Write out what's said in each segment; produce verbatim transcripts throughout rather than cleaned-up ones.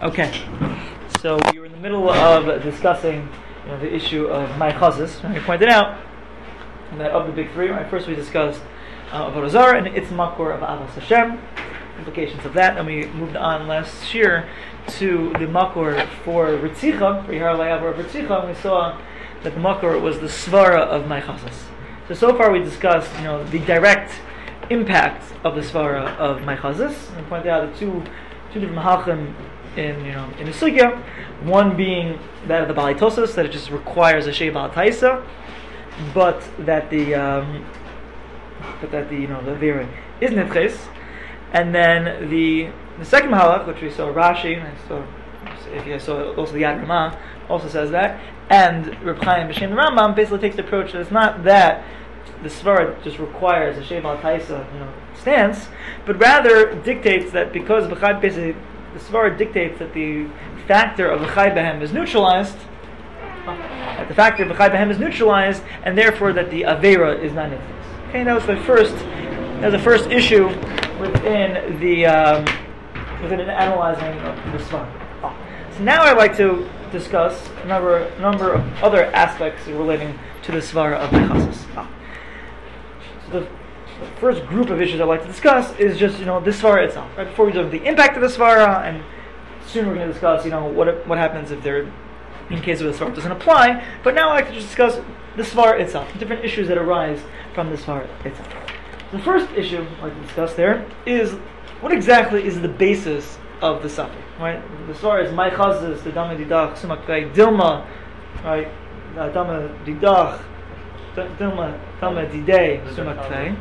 Okay, so we were in the middle of discussing, you know, the issue of Ma'achazos. And we pointed out that of the big three, right, first we discussed uh, Avodah Zarah and its makor of Avos Hashem, implications of that, and we moved on last year to the makor for Ritzicha, for Yihar Layavor of Ritzicha, and we saw that the makor was the svara of Ma'achazos. So so far we discussed, you know, the direct impact of the svara of Ma'achazos, and we pointed out the two two different mahalchim in, you know, in the sugya, one being that of the Balei Tosfos, that it just requires a shei bal taisa, but that the um, but that the you know the vera is nitches, and then the the second mahalach, which we saw Rashi, and I saw if you guys saw also the Yad Ramah also says that, and Reb Chaim B'Shem the Rambam basically takes the approach that it's not that the svara just requires a shei bal taisa, you know, stance, but rather dictates that because b'chai basically the svara dictates that the factor of v'chai b'hem is neutralized, that the factor of v'chai b'hem is neutralized, and therefore that the avera is not nitches. Okay, that was the first. That was the first issue within the um, within analyzing the svara. Oh. So now I'd like to discuss a number, a number of other aspects relating to the svara of Ma'achazos. Oh. So the The first group of issues I'd like to discuss is just, you know, the svara itself. Right? Before we do the impact of the svara, and soon we're going to discuss, you know, what what happens if there, in case of the svara doesn't apply. But now I'd like to just discuss the svara itself, different issues that arise from the svara itself. The first issue I'd like to discuss there is what exactly is the basis of the suffix. Right? The svara is Ma'achazos, the Dama Didach, Sumak Pei, Dilma, right? Dama Didach, Dilma, Dama Didei, Sumak Pei.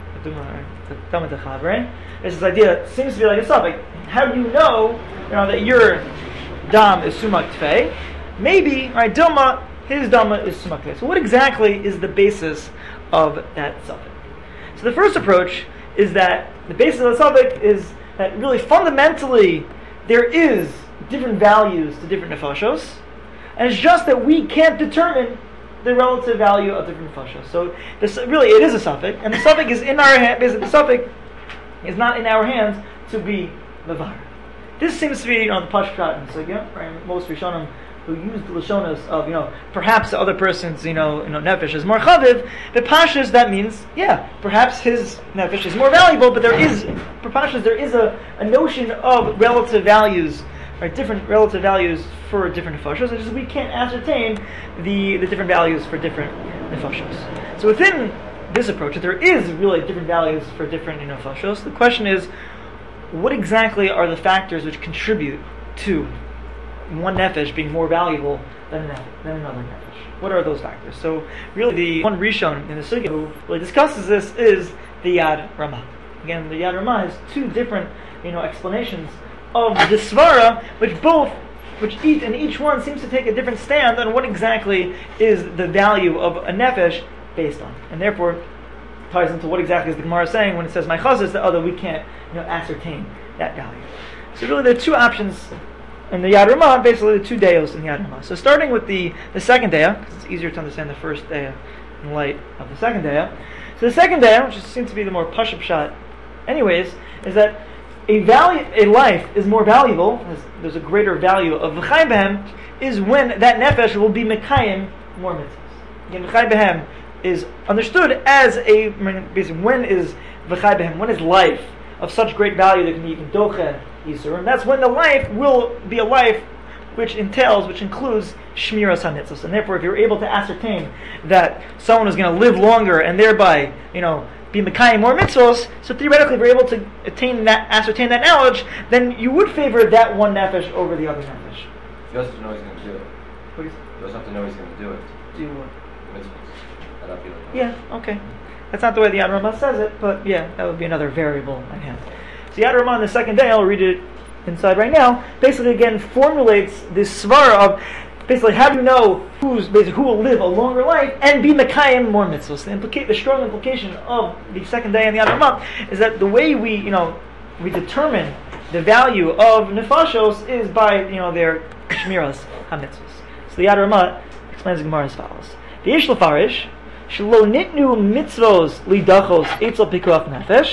There's this idea that seems to be like a suffix. How do you know, you know, that your dam is sumak tfei? Maybe, right, Dilma, his dama is sumak tfei. So what exactly is the basis of that suffix? So the first approach is that the basis of the suffix is that really fundamentally there is different values to different nefashos, and it's just that we can't determine the relative value of different nefashos. So this, really, it is a suffix, and the suffix is in our hand. Basically, the suffix is not in our hands to be levar. This seems to be, you know, the pashkat and sugya, right? Most Rishonim who use the lashonos of, you know, perhaps the other person's, you know, you know, nefesh is more chaviv. The pashas, that means, yeah, perhaps his nefesh is more valuable, but there is, for pashas, there is a, a notion of relative values. Right, different relative values for different nefashos. It's just we can't ascertain the, the different values for different nefashos. So within this approach, there is really different values for different nefashos. The question is, what exactly are the factors which contribute to one nefesh being more valuable than, than another nefesh? What are those factors? So really, the one Rishon in the sugya who really discusses this is the Yad Ramah. Again, the Yad Ramah has two different, you know, explanations of the svara, which both, which each and each one seems to take a different stand on what exactly is the value of a nefesh based on, and therefore ties into what exactly is the Gemara saying when it says Ma'achazos, that other we can't, you know, ascertain that value. So really, there are two options in the Yad Ramah, basically the two deos in the Yad Ramah. So starting with the the second dea, because it's easier to understand the first dea in light of the second dea. So the second dea, which seems to be the more pashup shot, anyways, is that A value, a life is more valuable. There's a greater value of v'chai b'hem is when that nefesh will be mekayim more mitzvahs. Again, v'chai b'hem is understood as a basically when is v'chai b'hem, when is life of such great value that can be doche yisur, and that's when the life will be a life which entails, which includes shmiras hamitzvos, and therefore, if you're able to ascertain that someone is going to live longer and thereby, you know, be mekayim more mitzvos, so theoretically, if you're able to attain that, ascertain that knowledge, then you would favor that one nefesh over the other nefesh. You also have to know he's going to do it. Please? You also have to know he's going to do it. Do what? Mitzvos. That'd be like Yeah, okay. That's not the way the Yad Ramah says it, but yeah, that would be another variable at hand. So Yad Ramah on the second day, I'll read it inside right now, basically again formulates this svara of basically how do you know who's basically who will live a longer life and be mekayim more mitzvahs. The implicate the strong implication of the second day and the Yad Ramah is that the way we, you know, we determine the value of nefashos is by, you know, their shmiras hamitzvos. So the Yad Ramah explains the Gemara as follows: the Yesh Lefarish shelo nitnu mitzvos lidachos etzel pikuach nefesh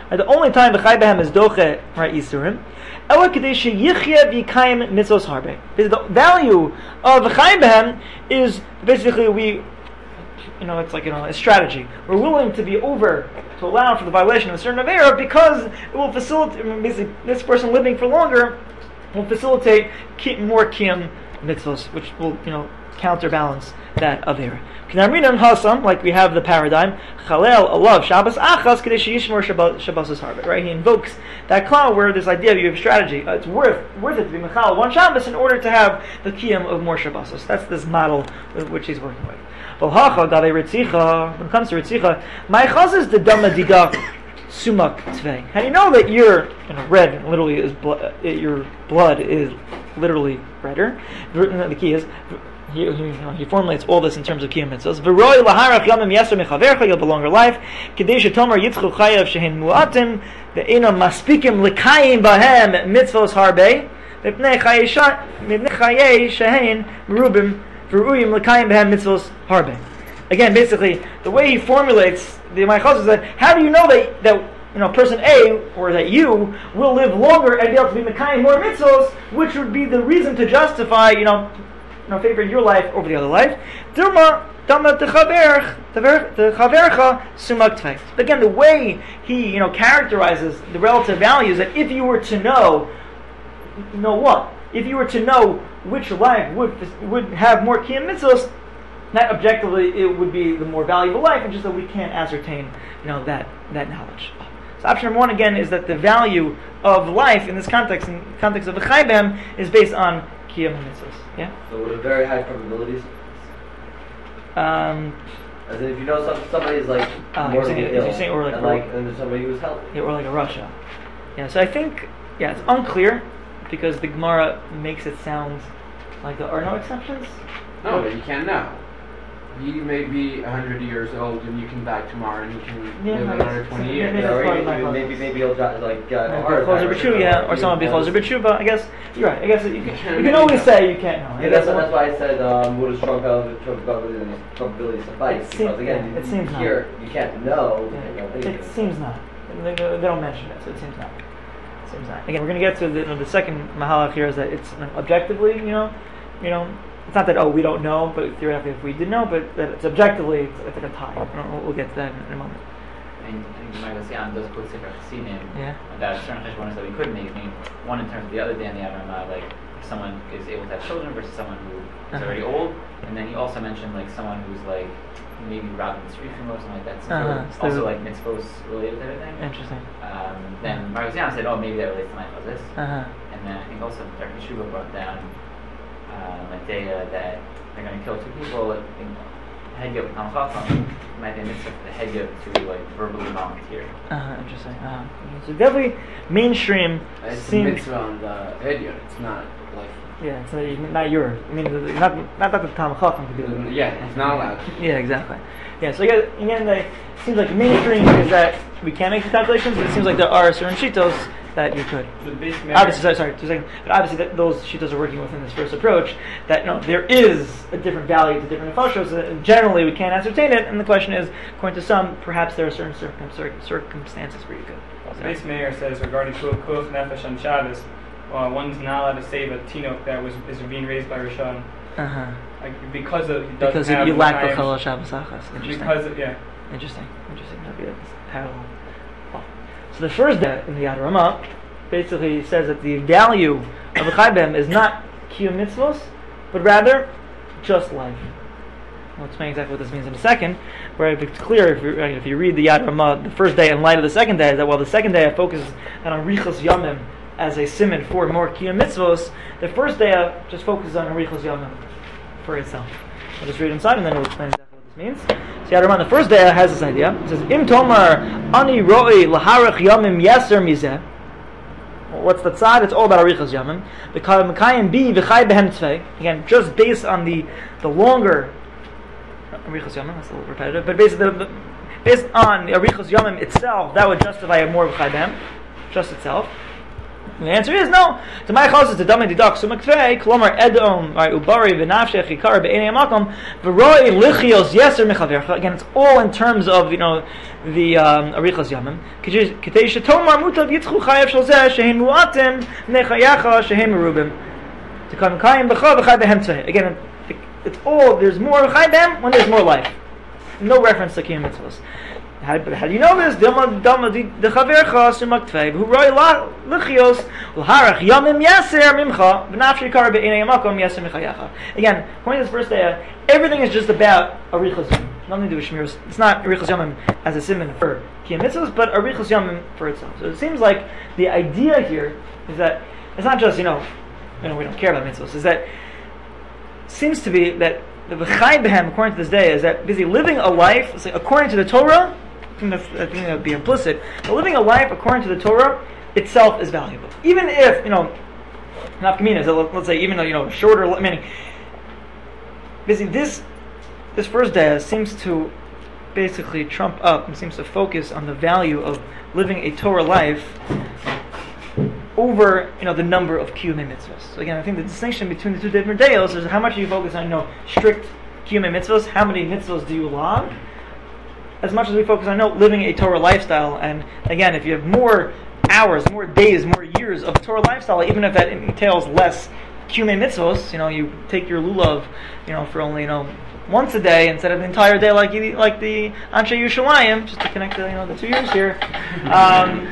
Right, the only time the Chai Behem is doche, right, Yisurim, Ela Kedei Sheyichya V'Yikayim Mitzvos Harbe. The value of the Chai Behem is basically we, you know, it's like, you know, a strategy. We're willing to be over, to allow for the violation of a certain avera because it will facilitate, basically, this person living for longer will facilitate more Kiyam Mitzvos, which will, you know, counterbalance that avera. Knamrinan Hasam, like we have the paradigm, Chalel Alav Shabbos Achas Kedei Sheyishmor Shabbos Harbe. Right, he invokes that cloud where this idea of you have strategy. Uh, it's worth worth it to be Mechal one Shabbos in order to have the kiyam of more Shabbosos. That's this model with which he's working with. When it comes to Ritzicha, my chaz is the Dama Diga Sumak Tvei. How do you know that your, you know, red literally is blood? Your blood is literally redder. The key is. He, he, you know, he formulates all this in terms of kiyum mitzvahs. V'roi laharach yamim yaser mechavercha, you'll have a longer life. Kedei shetomar yitzchu chayav shehin mu'atim, ve'ena maspikim l'kayim bahem mitzvos harbe, v'pnei chayei shehin merubim v'ru'im l'kayim bahem mitzvos harbe. Again, basically, the way he formulates the Ma'achos is that how do you know that that you know person A or that you will live longer and be able to be mekayim more mitzvos, which would be the reason to justify you know. You know, favoring your life over the other life. Dilma dama techavercha sumak tvei. Again, the way he you know characterizes the relative values, that if you were to know, know what? If you were to know which life would would have more kiyam mitzvos, that objectively it would be the more valuable life, and just that we can't ascertain you know that that knowledge. So option number one again is that the value of life in this context, in the context of the Chai Behem, is based on kiyam mitzvos. Yeah. So with very high probabilities. Um, As in, if you know some, somebody is like uh, more saying, ill, you're saying, or like, and like, and there's somebody who's healthy. Yeah, or like a Russia. Yeah. So I think, yeah, it's unclear because the Gemara makes it sound like there are no exceptions. No, but you can't know. He may be a hundred years old, and you can die tomorrow, and you can yeah, live another twenty years. Maybe, Yeah, or maybe, maybe, maybe, maybe he'll die, like uh, yeah, heart closer attack b'tshuva, yeah, or someone be closer b'tshuva. I guess you're right. I guess you can, you can always say you can't know. Yeah, that's, that's why I said um, what a strong probability, probability suffice. It Because seems, again, yeah, it you, seems here not. you can't know. Yeah, You know it anything. seems not. They, they don't mention it, so it seems not. It seems not. Again, we're going to get to the, you know, the second mahalach here is that it's you know, objectively, you know, you know. It's not that, oh, we don't know, but theoretically if we did know, but that it's objectively, it's, it's like a tie. We'll, we'll get to that in, in a moment. And I think Michael Sian does quote Sefer Chassidim Yeah. about certain cheshbonos that we could make. I mean, one in terms of the other day in the Avraham, like if someone is able to have children versus someone who is Uh-huh. already old. And then he also mentioned like someone who's like maybe robbing the street from or something like that. So Uh-huh. So also like mitzvos related to everything. Interesting. Um, then Michael Sian said, oh, maybe that relates to my this. Uh-huh. And then I think also Doctor Shuba brought down um, a data that they're going to kill two people. I think Hedya with Tam Chacham might be a mitzvah for the Hedya to like verbally volunteer. Uh-huh. Interesting. Uh-huh. So definitely mainstream It's a seems. mitzvah on the hedyot. It's not like. Yeah, it's not, not yours. I mean, not not that the Tam Chacham could do it. Yeah, it's not allowed. Yeah, exactly. Yeah, so again, again the, it seems like mainstream is that we can't make the calculations, but it seems like there are certain shitos that you could. Obviously, sorry, sorry, two seconds. But obviously, that those shitos are working within this first approach. That you know, there is a different value to different nefashos, and generally we can't ascertain it. And the question is, according to some, perhaps there are certain circum- circumstances where you could. The base mayor says regarding Kuach Nefesh on Shabbos, uh, one's not allowed to save a tinok that was is being raised by Rishon. Uh huh. Like because of he doesn't Because have you the lack the time- chalal Shabbos achas. Interesting. Because of, yeah. Interesting. Interesting. That'd be a parallel. Well, so the first day in the Yad Ramah basically says that the value of the Chai Behem is not kiyum mitzvos, but rather just life. We'll explain exactly what this means in a second. Where it's clear if you, if you read the Yad Ramah, the first day in light of the second day, is that while the second day focuses on Arichos Yamim as a simon for more kiyum mitzvos, the first day just focuses on Arichos Yamim for itself. I'll just read inside and then we'll explain exactly what this means. So Yad Ramah, the first day has this idea. It says, Im Tomar Ani Roi Laharach Yamim Yeser Mizeh. What's the tzad? It's all about Arichos Yamim. The Mekayim Bi V'chai Behem Tzvei. Again, just based on the the longer Arichos Yamim, that's a little repetitive, but based, the, the, based on the Arichos Yamim itself, that would justify a more V'chai Behem, just itself. And the answer is no. To my chalzis to dami didak sumak tvei, kolomar edom, right, ubari v'nafshech yikar be'enei amakom, v'roi lichios yeser mechavercha. Again, it's all in terms of, you know, the um, arichas yamim. Kitei shetomar mutav yitzchu chayav shel zeh shehem muatim nechayacha shehem merubim. To come kayim b'cha v'chay behem tzvei. Again, it's all, there's more chay behem when there's more life. No reference to kiyum mitzvahs. How, but how do you know this? Dilma Dilma the Chavercha Sumak Tvei who roi lichios l'harach yamim yaser mimcha v'nafshi kar be'inei yamakom yaser michayacha. Again, according to this first day, everything is just about arichas yamim. Nothing to do with shmiras. It's not arichas yamim as a simon for kiyum mitzvahs, but arichas yamim for itself. So it seems like the idea here is that it's not just you know, you know we don't care about mitzvahs. Is that seems to be that the v'chai behem according to this day is that busy living a life according to the Torah. I think, that's, I think that would be implicit. But living a life according to the Torah itself is valuable, even if you know, nafkamina. So let's say even though you know shorter. Meaning, basically this this first day seems to basically trump up and seems to focus on the value of living a Torah life over you know the number of kiyumei mitzvahs. So again, I think the distinction between the two different days is how much do you focus on you know strict kiyumei mitzvahs, how many mitzvahs do you log, as much as we focus on no, living a Torah lifestyle. And again, if you have more hours, more days, more years of Torah lifestyle, even if that entails less kiyumei mitzvos, you know, you take your lulav, you know, for only you know once a day instead of the entire day, like you, like the Anshe Yerushalayim, just to connect the you know the two years here. Um,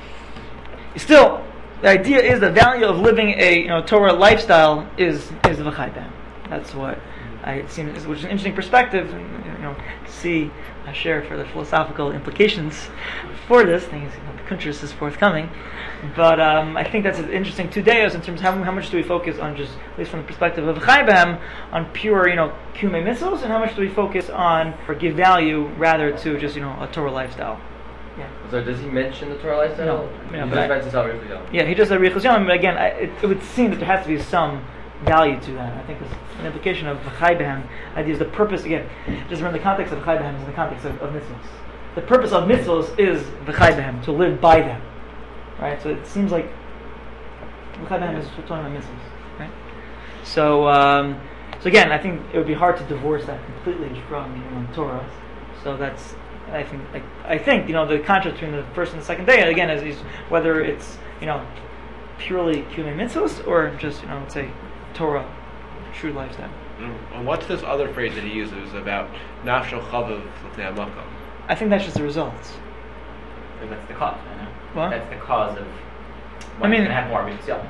still, the idea is the value of living a you know Torah lifestyle is is v'chai behem. That's what I it seems, which is an interesting perspective, and, you know, to see. I share for the philosophical implications for this. I think you know, the Kuntras is forthcoming, but um, I think that's an interesting two days in terms of how, how much do we focus on just, at least from the perspective of Chai Behem, on pure, you know, kiyumei mitzvos, and how much do we focus on or give value rather to just, you know, a Torah lifestyle. Yeah. So does he mention the Torah lifestyle? No. He Yeah, just but I- mentions Arichas Yamim. Yeah, he just said Richos Yom, but again, I, it, it would seem that there has to be some value to that. I think it's an implication of Chai Behem. Idea is the purpose, again, just remember the context of Chai Behem is in the context of, of mitzvos. The purpose of mitzvos is Chai Behem, to live by them. Right? So it seems like Chai Behem is talking about mitzvos. Right? So, um, so again, I think it would be hard to divorce that completely from you know, Torah. So that's, I think, I, I think, you know, the contrast between the first and the second day, again, is, is whether it's, you know, purely kiyumei mitzvos or just, you know, let's say, Torah, true lifestyle. And what's this other phrase that he uses about nafshel chavav l'fnei hamakom? I think that's just the results. Like that's the cause, I know. What? That's the cause of. I mean- going to have more mitzvah.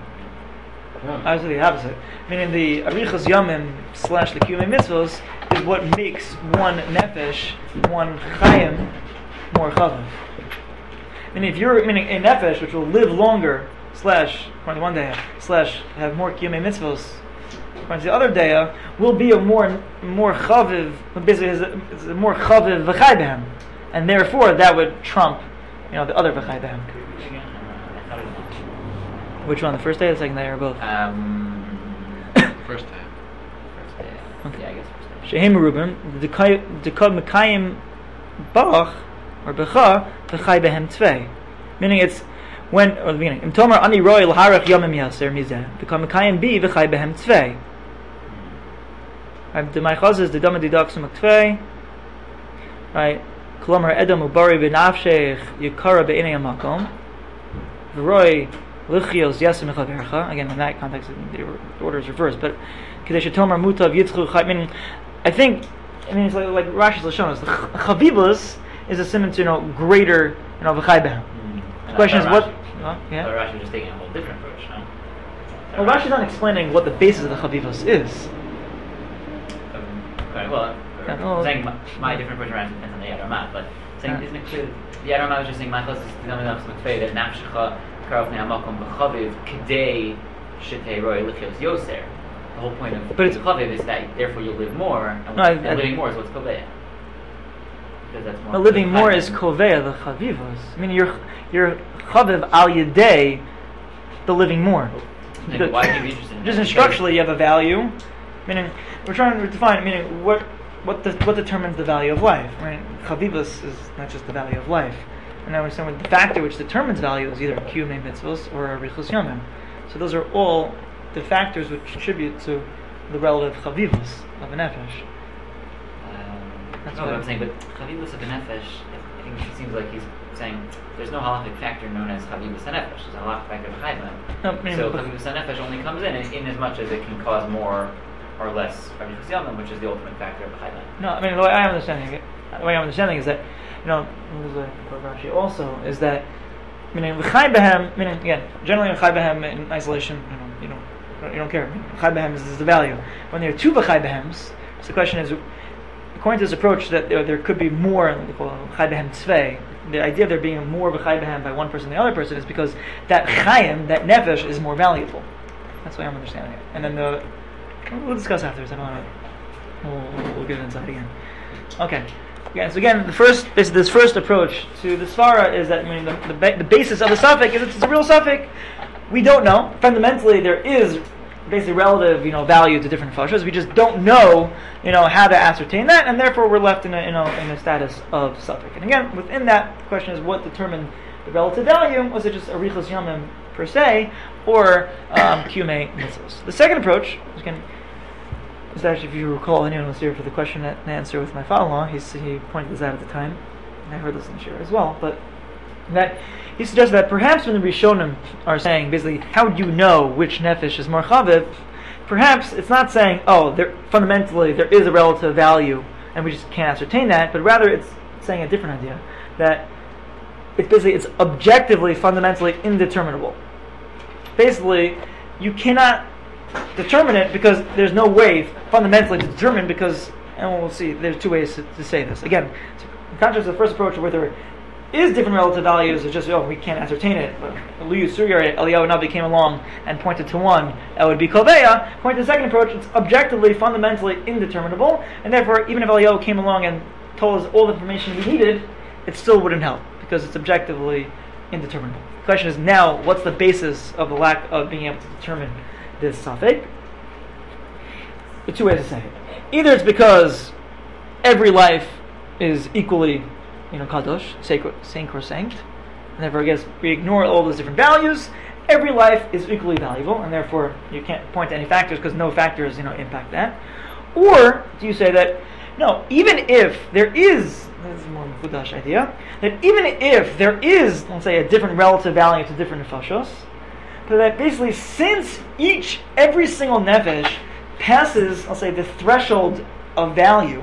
I was the opposite. Meaning the arichas yamim slash the kiyumei mitzvos is what makes one nefesh, one chayim, more chavav. Meaning if you're, meaning a nefesh which will live longer, slash, according to one day, slash have more kiyumei mitzvos, according to the other day, will be a more more chaviv, basically is a, is a more chaviv v'chai behem, and therefore that would trump, you know, the other v'chai behem. Which one, the first day or the second day, or both? Um, First time. first day. Okay. Yeah, I guess first day. Shehem merubim, the dekad mekayim bach or becha v'chai behem tvei, meaning it's when, or the beginning, Im Tomer ani roi l'harach yomim yaser mizeh, dekad mekayim bi v'chai behem tvei. Right, the Maichaz is the Dama Didak Sumak Tvei. Right, Kolomar Edom Ubari B'nafshech Yikara Be'inei Amakom. V'roi Lichios Yasim Mechavercha. Again, in that context, the order is reversed. But Kadesh Tomer Mutav Yitzchu Chai. Meaning, I think, I mean, it's like, like Rashi's Lashonos. The Chavivus is a simon to, you know, greater, you know, V'chai Behem. The question is what? Huh? But Yeah. Rashi is just taking a whole different approach, no? Well, Rashi's not explaining what the basis of the Chavivus is. Um, okay, well, Yeah, I'm well- saying my, my different approach around depends on the Yadomah, but saying, Yeah. isn't it clear that the Yadomah was just saying, my closest to the Yadomah that Nafshecha Karov Ne'amakom B'chaviv K'dei Shetei Roi Lichios Yoser. The whole point of But it's- Chaviv is that therefore you'll live more, and, No, I- and I- living more is what's Koveya. Because that's more. But living more is koveya the chavivos. I mean, you're you're chaviv al yedei the living more. And why are you interested in Just that? structurally, you have a value. Meaning, we're trying to define. Meaning, what what the, what determines the value of life? Right? Chavivos is not just the value of life. and I understand what the factor which determines value is either kiyumei mitzvos or arichos yomim. So those are all the factors which contribute to the relative chavivus of a nefesh. Um, That's no, what what I'm saying, but chavivus of a nefesh, I think it seems like he's saying there's no halachic factor known as chavivus hanefesh. There's a halachic factor of chayvan. No, I mean, So but- chavivus hanefesh only comes in, in in as much as it can cause more or less arichos yomim, which is the ultimate factor of chayvan. No, I mean the way I'm understanding it, the way I'm understanding is that, you know, there's a Rashi also is that, meaning l'chai behem, meaning again, generally l'chai behem in isolation, you know, you don't, you don't care. L'chai behem is, is the value. When there are two l'chai behems, so the question is, according to this approach, that there, there could be more l'chai behem tzvei. The idea of there being more l'chai behem by one person than the other person is because that chayim, that nefesh, is more valuable. That's the way I'm understanding it. And then the we'll discuss afterwards. I don't want to. We'll, we'll get inside again. Okay. Again, so again, the first this, this first approach to the svara is that I mean the the, ba- the basis of the suffix is it's a real suffix. We don't know. Fundamentally, there is basically relative, you know, value to different fashas. We just don't know, you know, how to ascertain that, and therefore we're left in a, you know, in a status of suffix. And again, within that, the question is what determined the relative value? Was it just arichos yomim per se, or um, kiyumei mitzvos? The second approach, again, is actually, if you recall, anyone was here for the question and answer with my father-in-law. He's, he pointed this out at the time, and I heard this in the shir as well. But that he suggested that perhaps when the Rishonim are saying basically, how do you know which nefesh is more chaviv? Perhaps it's not saying, oh, there, fundamentally there is a relative value, and we just can't ascertain that. But rather, it's saying a different idea that it's basically it's objectively, fundamentally indeterminable. Basically, you cannot determine it because there's no way fundamentally to determine because, and we'll see, there's two ways to, to say this. Again, in contrast to the first approach where there is different relative values, it's just, oh, we can't ascertain it. But Eliyahu Navi came along and pointed to one, that would be Koveya. Point to the second approach, it's objectively, fundamentally indeterminable, and therefore, even if Eliyahu came along and told us all the information we needed, it still wouldn't help because it's objectively indeterminable. The question is now, what's the basis of the lack of being able to determine this suffix? The two ways to say it. Either it's because every life is equally, you know, kadosh, sacred, sacrosanct, and therefore I guess we ignore all those different values. Every life is equally valuable, and therefore you can't point to any factors because no factors, you know, impact that. Or do you say that no, even if there is, this is a more Fudash idea, that even if there is, let's say, a different relative value to different nefashos, but that basically since each, every single nefesh passes, I'll say, the threshold of value,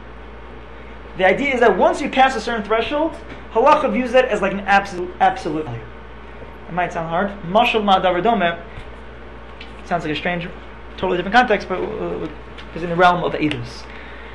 the idea is that once you pass a certain threshold, halacha views that as like an absolute, absolute value. It might sound hard. Mashal ma'adavar domeh sounds like a strange, totally different context, but uh, is in the realm of edus.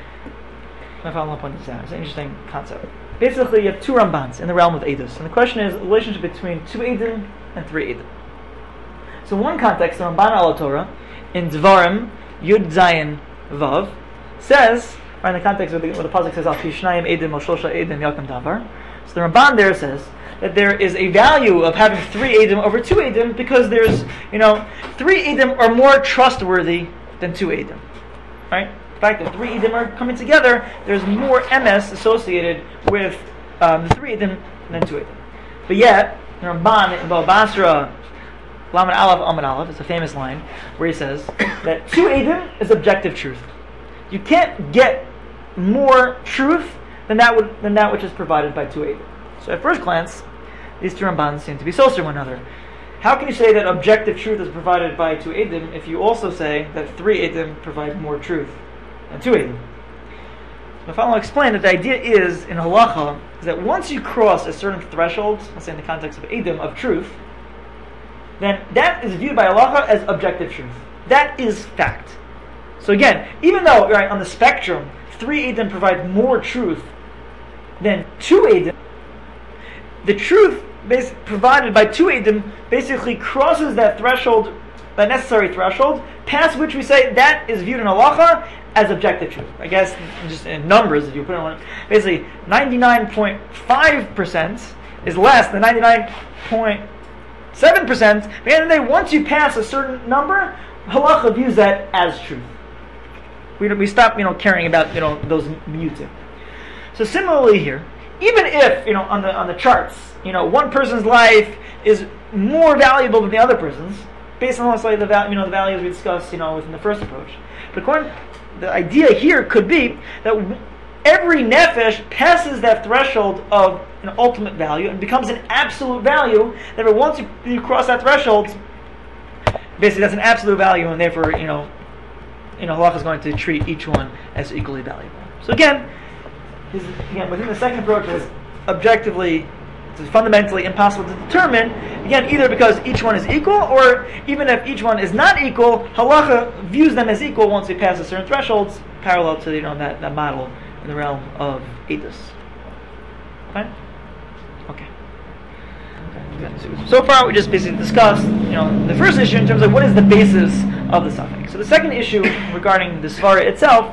My father pointed this out. It's an interesting concept. Basically, you have two Rambans in the realm of edus, and the question is the relationship between two edim and three edim. So, in one context, the Ramban al Torah in Dvarim Yud Zayin Vav says, or in the context where the, where the pasuk says, "Al pi shnayim edim or shlosha edim yakum davar." So the Ramban there says that there is a value of having three edim over two edim because there's, you know, three edim are more trustworthy than two edim, right? The fact that three edim are coming together, there's more M S associated with um, the three edim than two edim. But yet, the Ramban in Bava Basra, Lamed Aleph Amud Aleph, it's a famous line where he says that two edim is objective truth. You can't get more truth than that would, than that which is provided by two edim. So at first glance, these two Rambans seem to be closer to one another. How can you say that objective truth is provided by two edim if you also say that three edim provide more truth than two edim? So if I want to explain that the idea is in halacha is that once you cross a certain threshold, let's say in the context of edim of truth, then that is viewed by halacha as objective truth. That is fact. So again, even though right on the spectrum, three edim provide more truth than two edim, the truth bas- provided by two edim basically crosses that threshold, that necessary threshold, past which we say that is viewed in halacha as objective truth. I guess just in numbers, if you put it on, basically ninety-nine point five percent is less than ninety-nine point seven percent. But at the end of the day, once you pass a certain number, halacha views that as truth. We we stop, you know, caring about, you know, those mutim. So similarly here, even if, you know, on the on the charts, you know, one person's life is more valuable than the other person's, based on most likely the val- you know the values we discussed, you know, within the first approach. But according, the idea here could be that w- every nefesh passes that threshold of an ultimate value and becomes an absolute value. Therefore, once you, you cross that threshold, basically that's an absolute value, and therefore, you know, you know, halacha is going to treat each one as equally valuable. So again, this, again, within the second approach, is objectively, it's fundamentally impossible to determine. Again, either because each one is equal, or even if each one is not equal, halacha views them as equal once they pass a certain thresholds, parallel to, you know, that, that model in the realm of edus. Fine? Okay. So far, we just basically discussed, you know, the first issue in terms of what is the basis of the suffix. So the second issue regarding the svara itself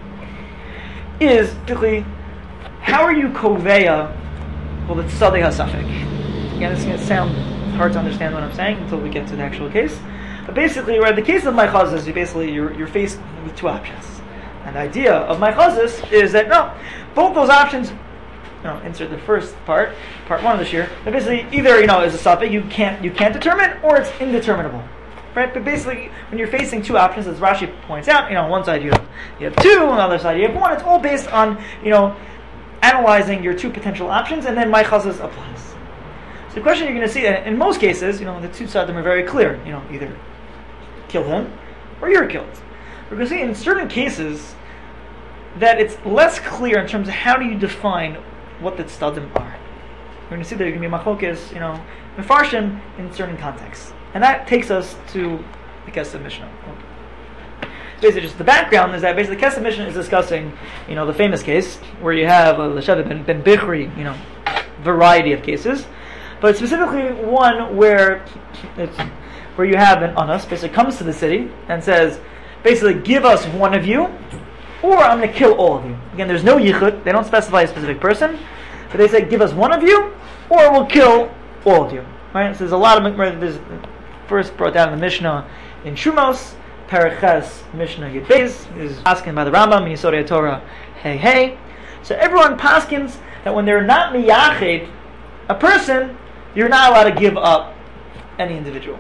is particularly how are you koveya well the tzaddik hasafik. Again, it's going to sound hard to understand what I'm saying until we get to the actual case. But basically, right, the case of my chazas, you basically you're, you're faced with two options. And the idea of my chazas is that no, both those options, you know, insert the first part, part one of this year. But basically, either, you know, is a suffix you can't you can't determine, or it's indeterminable, right? But basically, when you're facing two options, as Rashi points out, you know, on one side you have you have two, on the other side you have one. It's all based on, you know, analyzing your two potential options, and then my chazas applies. So the question you're going to see, in most cases, you know, the two sides are very clear. You know, either kill him or you're killed. We're going to see in certain cases that it's less clear in terms of how do you define what the tzadim are. We're going to see that there can be machlokes, you know, mefarshim in certain contexts, and that takes us to the Kesef Mishnah. Basically, just the background is that basically the Kesef Mishnah is discussing, you know, the famous case where you have a l'shevet ben, ben bichri, you know, variety of cases, but specifically one where it's where you have an anas basically comes to the city and says, basically, give us one of you, or I'm going to kill all of you. Again, there's no yichud. They don't specify a specific person, but they say, give us one of you, or we'll kill all of you. Right? So there's a lot of, there's first brought down in the Mishnah in Shumos, Paraches Mishnah Yud Beis, is asking by the Rambam in Yisodei Torah, hey, hey. So everyone paskins that when they're not miyached a person, you're not allowed to give up any individual.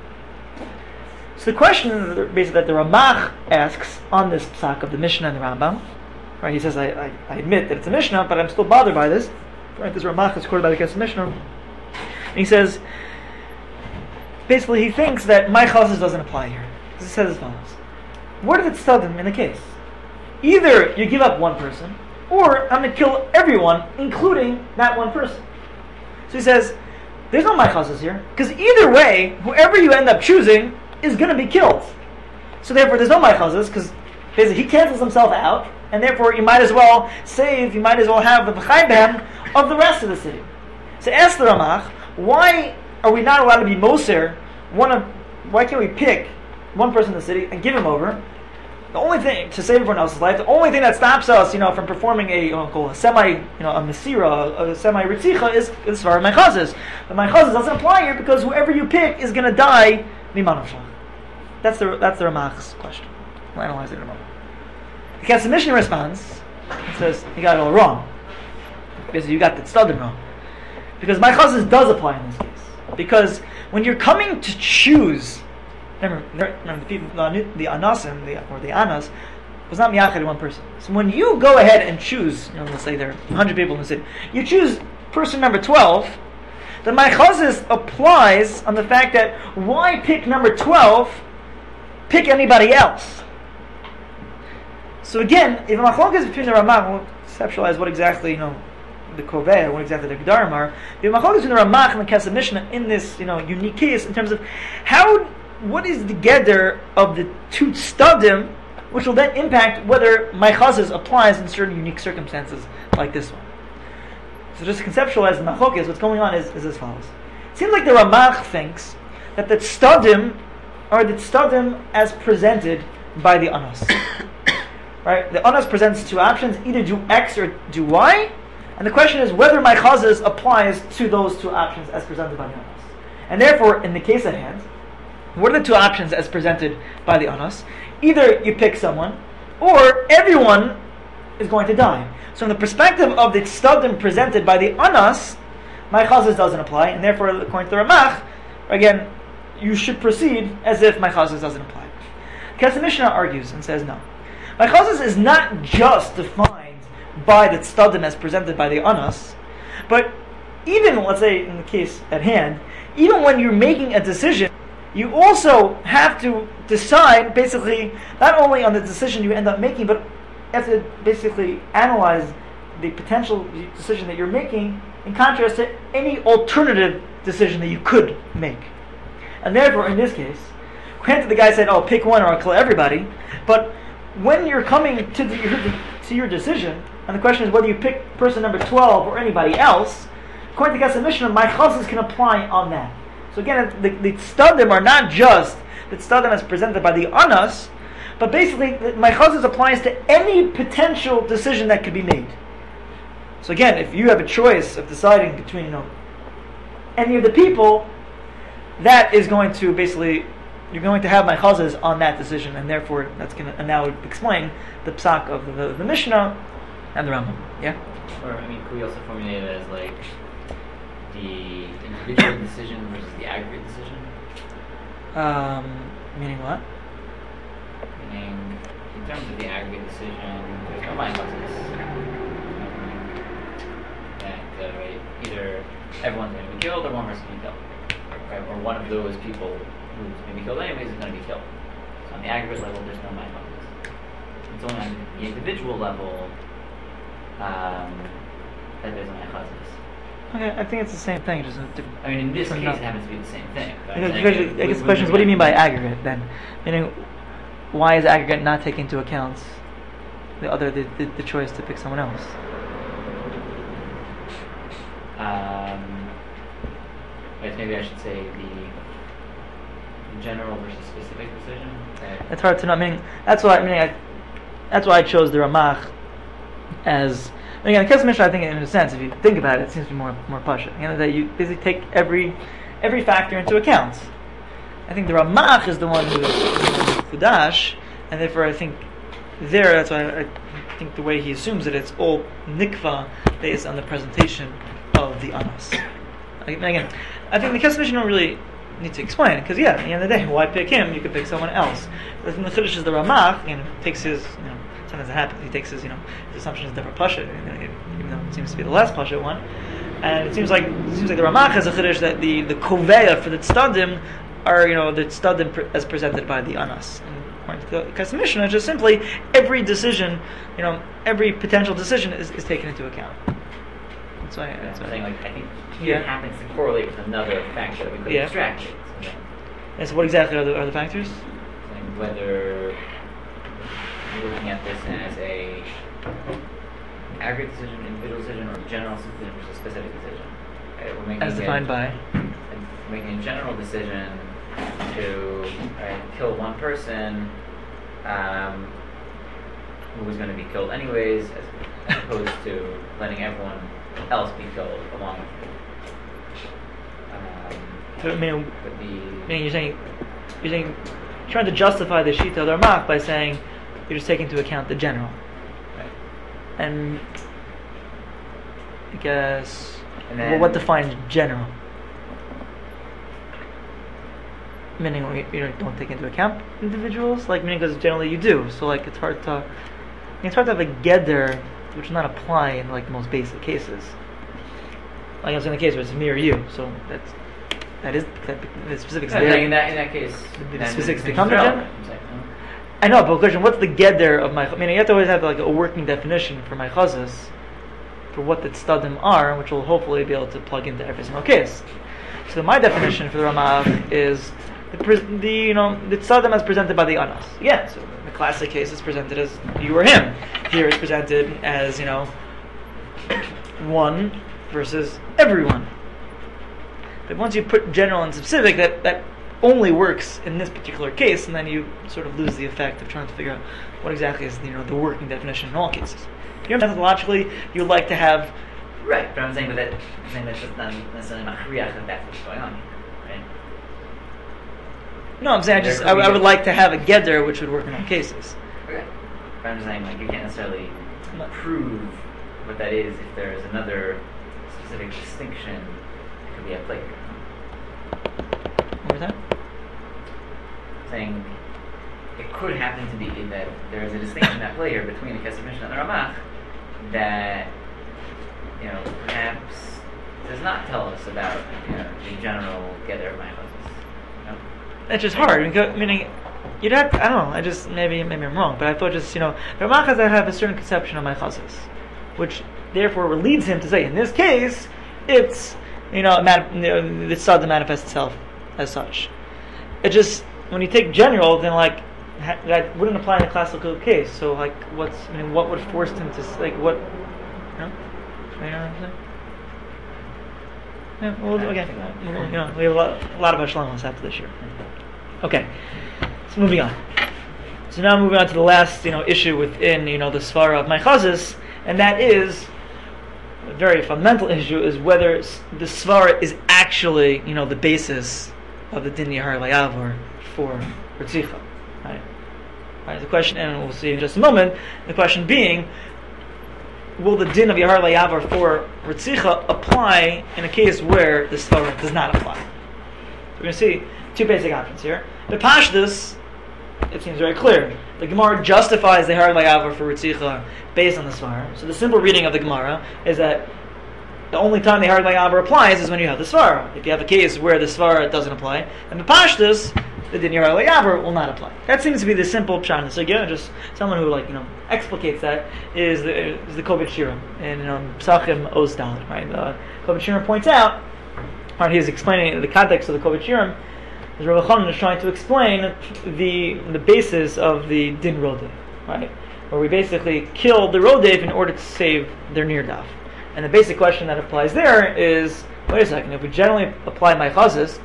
So the question basically that the Ramach asks on this psak of the Mishnah and the Rambam, right? He says, I, I, I admit that it's a Mishnah, but I'm still bothered by this. Right? This Ramach is quoted by the Kesef Mishnah. And he says, basically he thinks that my chazas doesn't apply here. He says as follows. What did it tell them in the case? Either you give up one person, or I'm going to kill everyone, including that one person. So he says, there's no my chazas here, because either way, whoever you end up choosing is going to be killed. So therefore there's no my chazas, because basically he cancels himself out, and therefore you might as well save, you might as well have the v'chaybem of the rest of the city. So ask the Ramach, why are we not allowed to be moser one of, why can't we pick one person in the city and give him over? The only thing to save everyone else's life, the only thing that stops us, you know, from performing a, you know, called a semi, you know, a mesira, a, a semi ritzicha is as far as my chazas. But my chazas doesn't apply here because whoever you pick is going to die mimanav shlach. That's the that's the Ramach's question. We'll analyze it in a moment. The Kesef Mishnah responds and says, you got it all wrong. Because you got the tzadim wrong. Because my chazas does apply in this case. Because when you're coming to choose, remember, remember the people, the, the anasim, the, or the anas, was not miyachid to one person. So when you go ahead and choose, you know, let's say there are one hundred people in the city, you choose person number twelve, then my chazas applies on the fact that why pick number twelve, pick anybody else. So again, if machlokes is between the Ramach, we'll conceptualize what exactly, you know, the Koveh, what exactly the Gedarim are. The machlokes between the Ramach and the Kesef Mishnah in this, you know, unique case in terms of how, what is the geder of the two tzadim, which will then impact whether my chazas applies in certain unique circumstances like this one. So just to conceptualize the machlokes, what's going on is, is as follows. It seems like the Ramach thinks that the tzadim are the tzadim as presented by the anas. Right? The anas presents two options, either do X or do Y, and the question is whether my chazas applies to those two options as presented by the anas. And therefore, in the case at hand, what are the two options as presented by the anas? Either you pick someone, or everyone is going to die. So in the perspective of the tzaddim presented by the anas, my chazis doesn't apply, and therefore, according to the Ramach, again, you should proceed as if my chazis doesn't apply. Because the Mishnah argues and says no. My chazis is not just defined by the tzaddim as presented by the anas, but even, let's say, in the case at hand, even when you're making a decision, you also have to decide, basically, not only on the decision you end up making, but you have to basically analyze the potential decision that you're making in contrast to any alternative decision that you could make. And therefore, in this case, granted the guy said, oh, pick one or I'll kill everybody, but when you're coming to, the, to your decision, and the question is whether you pick person number twelve or anybody else, according to Kesef Mishnah, my chazos can apply on that. So again, the, the tzaddim are not just the tzaddim as presented by the anas, but basically, my chazos applies to any potential decision that could be made. So again, if you have a choice of deciding between, you know, any of the people, that is going to basically, you're going to have my chazos on that decision, and therefore that's going to now explain the psak of the, the Mishnah and the Rambam. Yeah? Or, I mean, could we also formulate it as like the individual decision versus the aggregate decision? Um, meaning what? Meaning, in terms of the aggregate decision, there's no mind process. And uh, right, either everyone's going to be killed or one person will be killed. Right? Or one of those people who's going to be killed anyways is going to be killed. So on the aggregate level, there's no mind process. It's only on the individual level um, that there's a mind process. Okay, I think it's the same thing. Just a different, I mean, in this case, enough. it happens to be the same thing. Right? I guess, And the question- again, I guess the we- question is, we- what do you mean by aggregate then? Meaning, why is aggregate not taking into account the other the, the, the choice to pick someone else? Um, I guess maybe I should say the general versus specific decision. That It's hard to know. I mean, that's why I mean, I, that's why I chose the Ramach as. I mean, again, the Kesef Mishnah, I think, in a sense, if you think about it, it seems to be more more pasha. You know, that you basically take every every factor into account. I think the Ramach is the one who is Fudash, and therefore I think there, that's why I, I think the way he assumes it, it's all nikva based on the presentation of the anas. I mean, again, I think the Kesef Mishnah don't really need to explain it, because yeah, at the end of the day, why pick him? You could pick someone else. But the Chiddush is the Ramach, you know, takes his, you know, sometimes it happens, he takes his, you know, his assumption is never pasha, you know, even though it seems to be the less pasha one. And it seems like it seems like the Ramach has a Chiddush that the, the koveya for the tzaddim are, you know, the tzaddim pre- as presented by the anas. And according to the Kesef Mishnah, just simply every decision, you know, every potential decision is, is taken into account. That's why. That's I'm why. saying, like, I think Yeah. it happens to correlate with another factor that we could Yeah. extract it. So, And so what exactly are the, are the factors? saying whether you're looking at this as a aggregate decision, individual decision, or general decision versus specific decision. Right? We're making As a- defined by. we're making a general decision to right, kill one person um, who was going to be killed anyways, as, as opposed to letting everyone else be killed along with him. Um, So, I mean, would be I mean, you're saying, you're saying, trying to justify the Shita of the Ramach by saying you're just taking into account the general. right. And I guess, And well, then- what defines general? Meaning, we- you know, don't take into account individuals? Like, meaning, because generally you do. So, like, it's hard to, I mean, it's hard to have a geder which does not apply in, like, the most basic cases. Like, I was in the case where it's me or you, so that's, that is, that, the specifics Yeah, there. in that in that case, The then specifics it's become the relevant. general? It's like, no. I know, but question: what's the geder of my? I mean, you have to always have like a working definition for my chazas, for what the tzaddim are, which will hopefully be able to plug into every single case. So my definition for the Ramach is the, pre- the you know the tzaddim as presented by the anas. Yeah, so in the classic case, it's presented as you or him. Here, it's presented as you know one versus everyone. But once you put general and specific, that that only works in this particular case, and then you sort of lose the effect of trying to figure out what exactly is you know the working definition in all cases. You know, methodologically, you like to have Right, but I'm saying, but that, I'm saying that's just not necessarily machriach that that's what's going on here, right? no. I'm saying I There just could I, be I would a- like to have a geder which would work in all cases. Okay. But I'm just saying, like, you can't necessarily prove what that is if there is another specific distinction that could be at play here. One more time. Saying it could happen to be that there is a distinction at play here between the Kesef Mishnah and the Ramach that, you know, perhaps does not tell us about, you know, the general gather of Maichazos. You know? It's just hard, because, meaning, you'd have to, I don't know, I just, maybe maybe I'm wrong, but I thought just, you know, the Ramach has to have a certain conception of Maichazos, which therefore leads him to say, in this case, it's, you know, man, you know the Sada manifests itself as such. It just, when you take general, then like, ha- that wouldn't apply in the classical case, so like, what's, I mean, what would force him to, s- like, what, you know, you know what I'm saying? Yeah, well, again, you know, we have a lot, a lot of Hashlamos after this year. Okay, so moving on. So now moving on to the last, you know, issue within, you know, the Svara of Maichazos, and that is a very fundamental issue: is whether s- the Svara is actually, you know, the basis of the Din Yahar Layavor for Ritzicha. Right? Right. The question, and we'll see in just a moment. The question being, will the din of Yahar Layavor for Ritzicha apply in a case where the Svara does not apply? So we're going to see two basic options here. The Pashtus, it seems very clear. The Gemara justifies the Yahar Layavor for Ritzicha based on the Svara. So the simple reading of the Gemara is that the only time the Yahar Layavor applies is when you have the Svara. If you have a case where the Svara doesn't apply, and the Pashtus, the din Yahar Layavor will not apply. That seems to be the simple pshat. So again, just someone who like you know explicates that is the is the Kovach Shirim in you know, Psachim Ozdal. Right, the Kovach Shirim points out. Right, he is explaining the context of the Kovach Shirim. As Rabbi Chanan is trying to explain the the basis of the din Rodev, right, where we basically kill the Rodev in order to save their Nirdaf. And the basic question that applies there is: wait a second, if we generally apply Maichazos,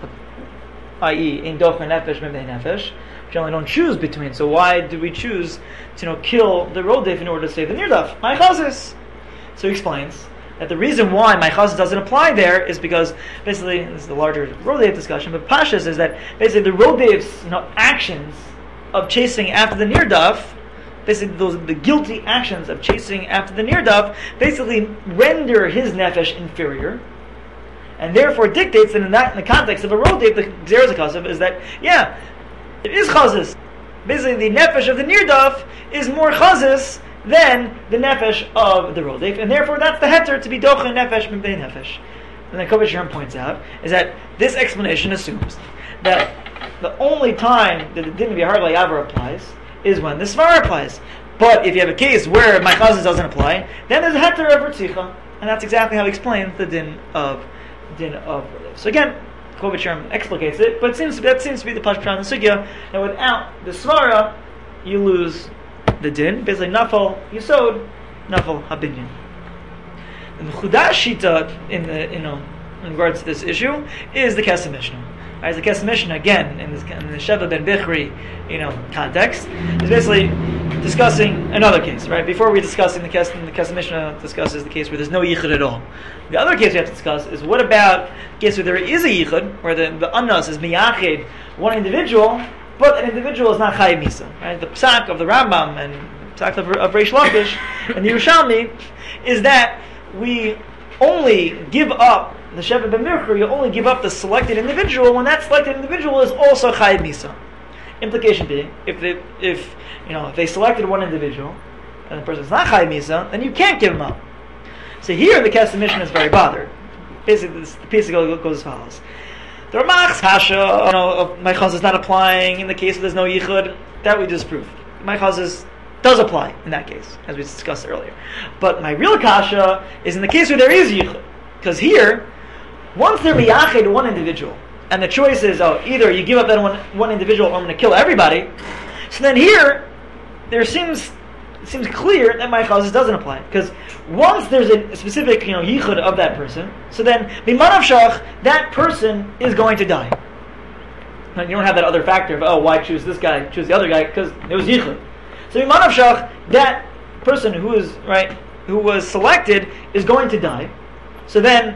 that is, in Doch Nefesh, Mimnei Nefesh, we generally don't choose between. So why do we choose to you know, kill the Rodef in order to save the Nirdaf? Maichazos. So he explains that the reason why Maichazos doesn't apply there is because basically, this is the larger Rodef discussion, but Pashas is that basically the Rodef's you know, actions of chasing after the Nirdaf, basically those the guilty actions of chasing after the Nirdaf, basically render his Nefesh inferior. And therefore dictates that in that in the context of a Rodef, the Gzeres HaKasav is that, yeah, it is Chazis. Basically, the Nefesh of the Nirdaf is more Chazis than the Nefesh of the Rodef, and therefore that's the Heter to be Docha Nefesh Mibnei Nefesh. And then Kovach Shirim points out is that this explanation assumes that the only time that the Din of Yahar Layavor applies is when the Svara applies. But if you have a case where my Chazis doesn't apply, then there's a Heter of Ritzicha, and that's exactly how he explains the Din of Din of Rodef. So again, Kovach Shirim explicates it, but it seems that seems to be the pashut in the sugya that without the svara, you lose the din. Basically, nafal yisod, nafal habinyan. And the chudash shita in the you know in regards to this issue is the Kesef Mishnah. As the Kesef Mishnah again in, this, in the Sheva ben Bichri you know context is basically discussing another case, right? Before we discussing the Kesef, the Kesef Mishnah discusses the case where there's no yichud at all. The other case we have to discuss is what about the case where there is a yichud, where the, the annas is miyachid one individual, but an individual is not chayiv misa. Right? The psak of the Rambam and the psak of, of Reish Lakish and the Yerushalmi is that we only give up the Sheva ben Bichri, you only give up the selected individual when that selected individual is also chayiv misa. Implication being, if they, if you know, if they selected one individual and the person is not chayiv misa, then you can't give him up. So here the Kesef Mishnah is very bothered. Basically, this, the piece goes, goes as follows: the Ramach's hasha, you know, Maichazos is not applying in the case where there's no yichud. That we disproved. Maichazos does apply in that case, as we discussed earlier. But my real kasha is in the case where there is yichud, because here, once they're miyached one individual, and the choice is, oh, either you give up that one one individual, or I'm going to kill everybody. So then here, there seems it seems clear that Maichazos doesn't apply, because once there's a specific you know yichud of that person, so then b'manav shach that person is going to die. Now, you don't have that other factor of oh why choose this guy, choose the other guy because it was yichud. So b'manav shach that person who is right who was selected is going to die. So then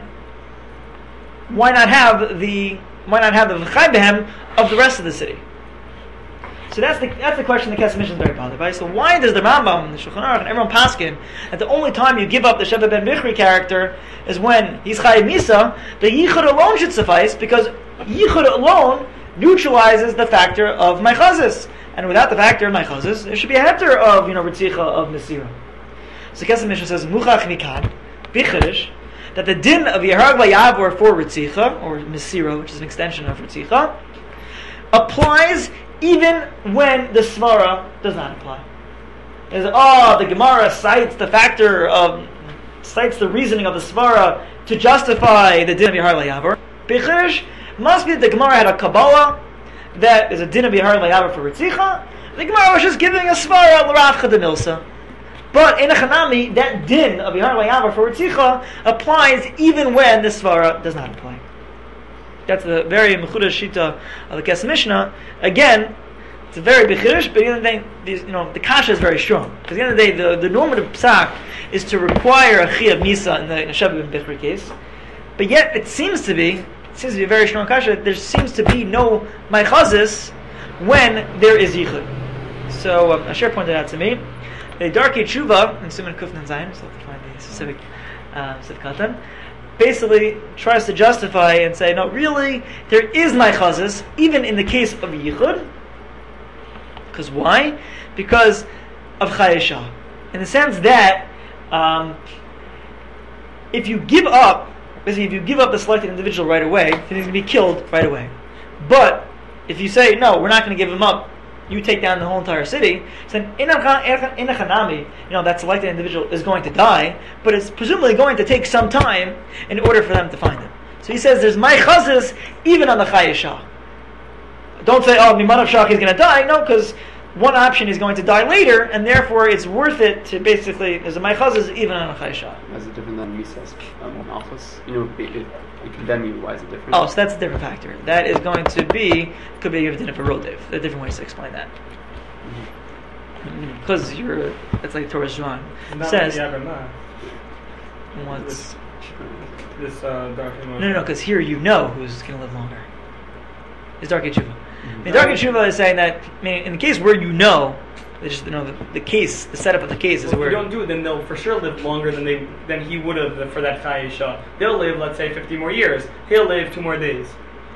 why not have the why not have the v'chai behem of the rest of the city? So that's the that's the question the Kesef Mishnah is very bothered by. So why does the Rambam, the Shulchan Aruch, and everyone paskin that the only time you give up the Sheva ben Bichri character is when he's Chayiv Misa? The Yichud alone should suffice, because Yichud alone neutralizes the factor of Meichazis, and without the factor of Meichazis, there should be a heter of you know Ritzicha of Mesira. So Kesef Mishnah says Muchach Mikan Bichirish that the din of Yeharag Vayavor for Ritzicha or Mesira, which is an extension of Ritzicha, applies even when the Svara does not apply. Is oh, the Gemara cites the factor of, cites the reasoning of the Svara to justify the din of Yehar Layavor. Bichirish must be that the Gemara had a Kabbalah that is a din of Yehar Layavor for Ritzicha. The Gemara was just giving a Svara l'Ravcha de Milsa. But in a Chanami, that din of Yehar Layavor for Ritzicha applies even when the Svara does not apply. That's the very mechudash shita of the Kesef Mishnah. Again, it's a very bechirish, but at the end of the day, these, you know, the kasha is very strong. Because at the end of the day, the, the normative psak is to require a chiyav misa in the Sheva ben Bichri case. But yet, it seems to be, it seems to be a very strong kasha. There seems to be no meichazis when there is yichud. So um, Asher pointed out to me, the Darkei Tshuva in Siman Kufnan Zayin, so I have to find the specific uh, katan, basically tries to justify and say, no, really, there is meichazis even in the case of yichud. Because why? Because of chayesha. In the sense that um, if you give up, basically if you give up the selected individual right away, then he's going to be killed right away. But if you say, no, we're not going to give him up, you take down the whole entire city, so then in a, in a chanami, you know, that selected individual is going to die, but it's presumably going to take some time in order for them to find him. So he says there's meichazis even on the chayesha. Don't say, oh, Mimanav Shach is going to die. No, because one option is going to die later, and therefore it's worth it to basically, there's a meichazis even on a chayesha. Why is it different than Misas um, Malchus? You know, it, it, it condemn you, why is it different? Oh, so that's a different factor. That is going to be, could be a different rodev. There are different ways to explain that. Because mm-hmm. you're, it's like Torah Shvan says. What's this uh, dark No, no, no, because here you know who's going to live longer. It's Darkei Tshuva. Mm-hmm. I mean, Darkei Tshuva is saying that, I mean, in the case where you know, just, you know, the, the case, the setup of the case is well, where. If you don't do it, then they'll for sure live longer than they than he would have for that chayesha. They'll live, let's say, fifty more years. He'll live two more days.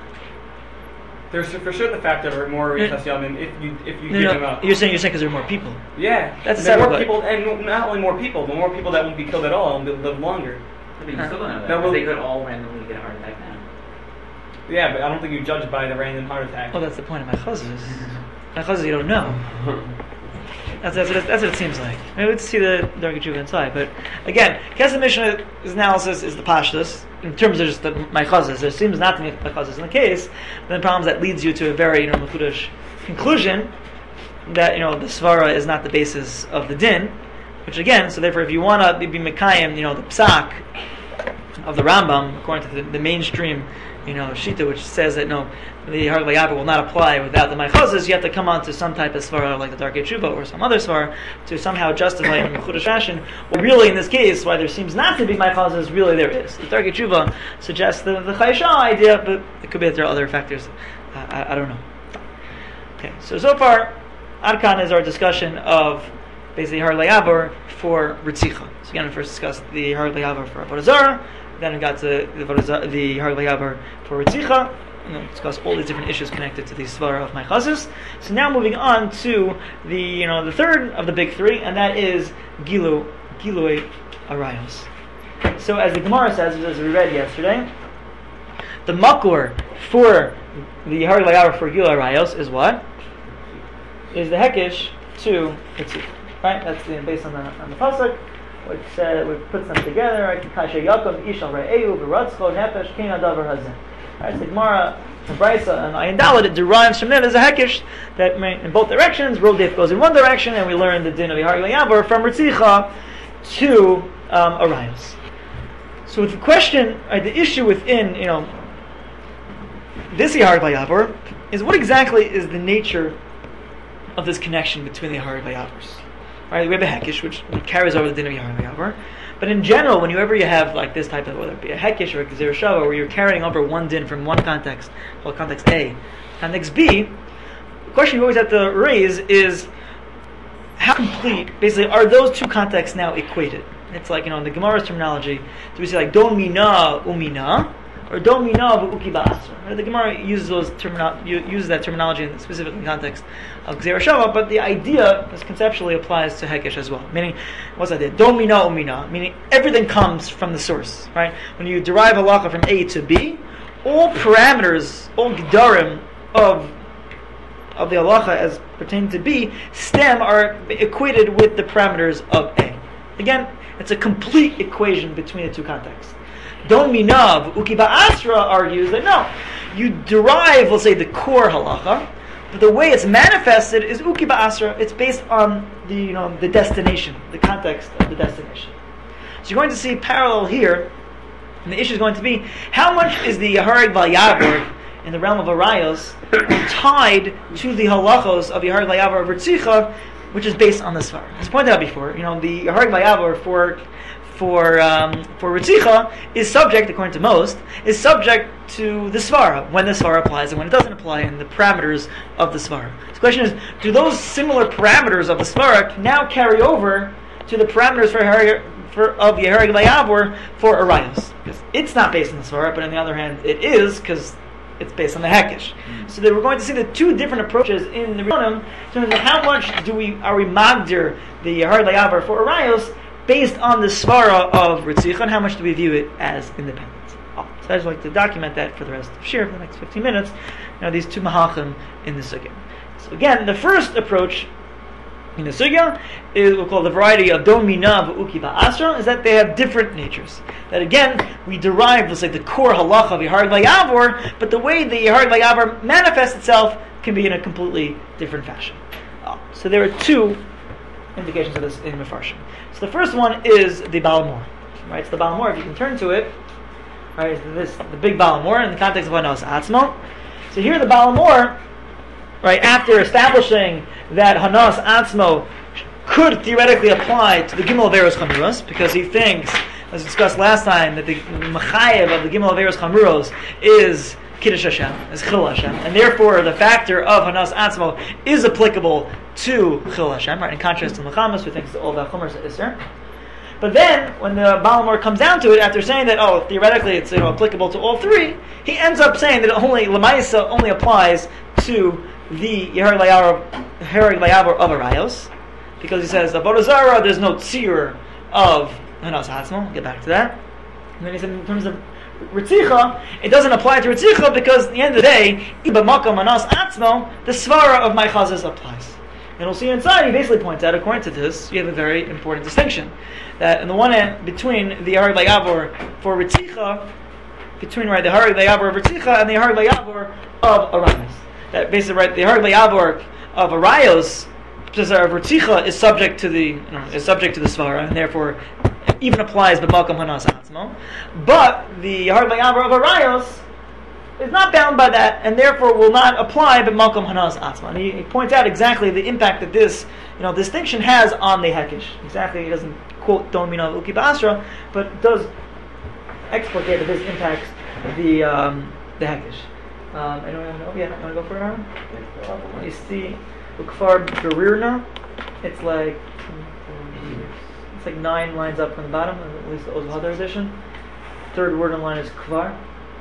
There's for sure the fact of more Ritas Yamin if you if you no, give no, him up. You're saying you're saying because there are more people. Yeah, that's there more more people, and not only more people, but more people that won't be killed at all and will live longer. But you still don't know that, Now, because they could all randomly get a heart attack now. Yeah, but I don't think you judge by the random heart attack. Oh, that's the point of my chazas. My chazas, you don't know. That's, that's, what it, that's what it seems like. Maybe let's see the Darkei Tshuva inside. But again, Kesef Mishnah's analysis is the pashtus in terms of just the my chazas. There seems not to be my chazas in the case. But the problem is that leads you to a very you know mechudash conclusion that you know the svara is not the basis of the din. Which again, so therefore, if you want to be mekayim, you know the psak of the Rambam according to the, the mainstream. You know, Shita, which says that no, the Har Layava will not apply without the Meichazis, you have to come on to some type of svara like the Darkei Tshuva or some other svara to somehow justify in a Mechudash fashion. Well, really, in this case, why there seems not to be Meichazis, really there is. The Darkei Tshuva suggests the, the Chayesha idea, but it could be that there are other factors. Uh, I, I don't know. Okay, so so far, Adkan is our discussion of basically Har Layava for Ritzicha. So again, we first discussed the Har Layava for Avodah Zarah. Then we got to the, the Har Layava for Ritzicha, and then discuss all these different issues connected to the svara of Meichazis. So now moving on to the you know the third of the big three, and that is Gilu Gilui Arayos. So as the Gemara says, as we read yesterday, the makor for the Har Layava for Gilui Arayos is what? Is the hekesh to Ritzicha. Right? That's the, based on the on the pasuk. Which, uh, which puts them together, right? Kasher Yaakov, Ishal Re'eu, V'ratzcho, Nefesh, Kina Davar Hazeh. Right? So the Gemara, the Brisa, and Ayin Dalet, it derives from there. There's a hekesh that in both directions. Rodef goes in one direction, and we learn the din of Har Layava from Ritzicha to um, Arayos. So the question, right, the issue within, you know, this Har Layava is what exactly is the nature of this connection between the Har Layavas? Right, we have a hekesh, which carries over the din of Yahar Layavor. But in general, whenever you have like this type of, whether it be a hekesh or a gzera shava, where you're carrying over one din from one context, called context A, context B, the question you always have to raise is how complete, basically, are those two contexts now equated? It's like, you know, in the Gemara's terminology, do we say like do mina umina or do mina v'uki ba'asra? The Gemara uses those termino- uses that terminology in the specific context of Gzeira Shava, but the idea, this conceptually applies to Hekesh as well. Meaning, what's that idea? Do mina umina, meaning everything comes from the source, right? When you derive halacha from A to B, all parameters, all gedarim of of the halacha as pertaining to B stem are equated with the parameters of A. Again, it's a complete equation between the two contexts. Don Minav, Uki Ba'asra argues that no, you derive, let's say, the core halacha, but the way it's manifested is Uki Ba'asra. It's based on the, you know, the destination, the context of the destination. So you're going to see parallel here, and the issue is going to be how much is the Yahareg V'Yavor in the realm of Arayos tied to the halachos of Yahareg V'Yavor of Ritzicha, which is based on the Svar. As pointed out before, you know, the Yahareg V'Yavor for for um, for Ritzicha is subject, according to most, is subject to the Svara, when the Svara applies and when it doesn't apply, and the parameters of the Svara. So the question is, do those similar parameters of the Svara now carry over to the parameters for, for of Yahareg V'Yavor for Arayos? Because it's not based on the Svara, but on the other hand, it is, because it's based on the Hekesh. Mm. So that we're going to see the two different approaches in the Rishonim in terms of how much do we are we magdir the Yahareg V'Yavor for Arayos based on the Svara of Ritzicha, and how much do we view it as independent? Oh, so I just like to document that for the rest of Shir for the next fifteen minutes. Now these two mahachim in the sugya. So again, the first approach in the sugya is what we call the variety of Don Mina v'Uki Ba'asra, is that they have different natures. That again, we derive, let's say, the core halacha of Yahareg V'Yavor, but the way the Yahareg V'Yavor manifests itself can be in a completely different fashion. Oh, so there are two indications of this in Mefarshim. So the first one is the Baal Mor. Right, so the Baal Mor, if you can turn to it, right, is this the big Baal Mor in the context of Hanas Atzmo. So here the Baal Mor, right, after establishing that Hanas Atzmo could theoretically apply to the Gimel Averos Chamuros, because he thinks, as discussed last time, that the Mechayev of the Gimel Averos Chamuros is Kiddush Hashem, is Chil Hashem, and therefore the factor of Hanas Atzmo is applicable to Chil Hashem, right, in contrast to Mechamas, who thinks all that Chumar is Isser. But then, when the Baal Mor comes down to it, after saying that, oh, theoretically it's, you know, applicable to all three, he ends up saying that it only Lamaisa only applies to the Yahareg V'Yavor of Arayos, because he says Avodah Zarah there's no tzir of Hanas Atzmo. We'll get back to that. And then he said in terms of Ritzicha, it doesn't apply to Ritzicha because at the end of the day, Iba Makam Hanas Atzmo, the Svara of my Chazas applies. And we'll see inside, he basically points out, according to this, you have a very important distinction. That on the one hand, between the Yahareg V'Yavor for Ritzicha, between right, the Yahareg V'Yavor of Ritzicha and the Yahareg V'Yavor of Arayos. That basically, right, the Yahareg V'Yavor of Arayos, because our Ritzicha is subject to the you know, is subject to the Svara, and therefore even applies B'Malkam Hanas Atzmo. But the Yahareg V'Yavor of Arayos is not bound by that, and therefore will not apply B'Malkam Hanas Atzmo. And he, he points out exactly the impact that this you know distinction has on the Hekesh. Exactly, he doesn't quote Don Mina Uki Ba'asra, but does explicate that this impacts the um, the Hekesh. Um, anyone know? Yeah, want to go for it, Aaron? You see, Ukfar Berirna, it's like it's like nine lines up from the bottom, at least the Oz Hadar edition. Third word in line is Kvar.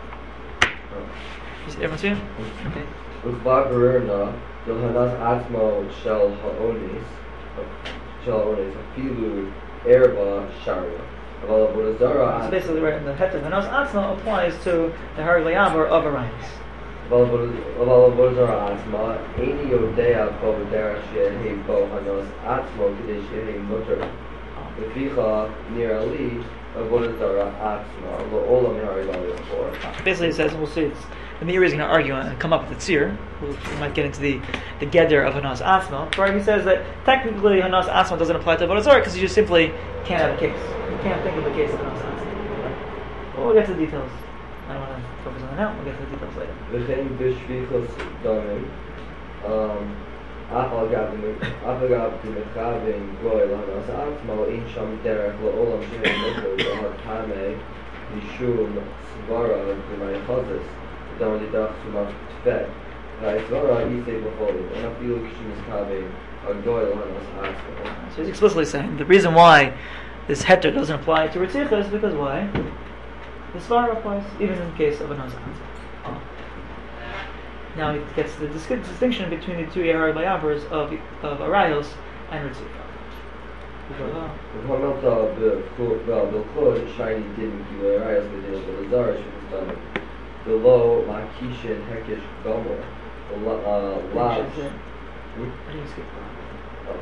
You see, everyone see it? Okay. Ukfar Berirna, Dil Hanas Atzmo Shel Ha'onis, Shel Ha'onis, Afilu Erba Sharia. So basically, right, the Het of Hanas Atzmo applies to the Yahareg V'Yavor of Arayos. אבל עבור זרע עצמה, איני יודע פה בדרך שיהיה בו הנוס עצמו כדי שיהיה מותר. לפיכך נראה לי עבור זרע עצמה, לעולם Yahareg V'Yavor. Basically, it says, we'll see, it's, the Meir is going to argue and come up with the tzir. We'll, we might get into the, the geder of Hanas Atzmo. Right, he says that technically Hanas Atzmo doesn't apply to Avodah Zarah because you just simply can't have a case. You can't think of a case of Hanas Atzmo. Well, we'll get to the details. I don't want to focus on that now. We'll get to the details later. וכן בשפיכות דמים, אף על גב כמכוון גוי להנס עצמו, אין שם דרך לעולם שיהיה מותר והטעמי משום סברה למי חזס, דם לידך סומך תפק, Right, Svara, Yisei B'choli, and Afilu Kishim is Kabe, Agdoi Lanos Atzmo. So he's explicitly saying the reason why this heter doesn't apply to Ritzicha is because why? The Svara applies, even in the case of a Nazan. Oh. Now he gets the dis- distinction between the two Yehar Bayavers of, of Arayos and Ritzicha. V'chonota b'chol, shiny didn't give a Arayos, but didn't give a Zara, she was done. Below Makisha and Hekish Gomer, the uh, Lav. I didn't skip that.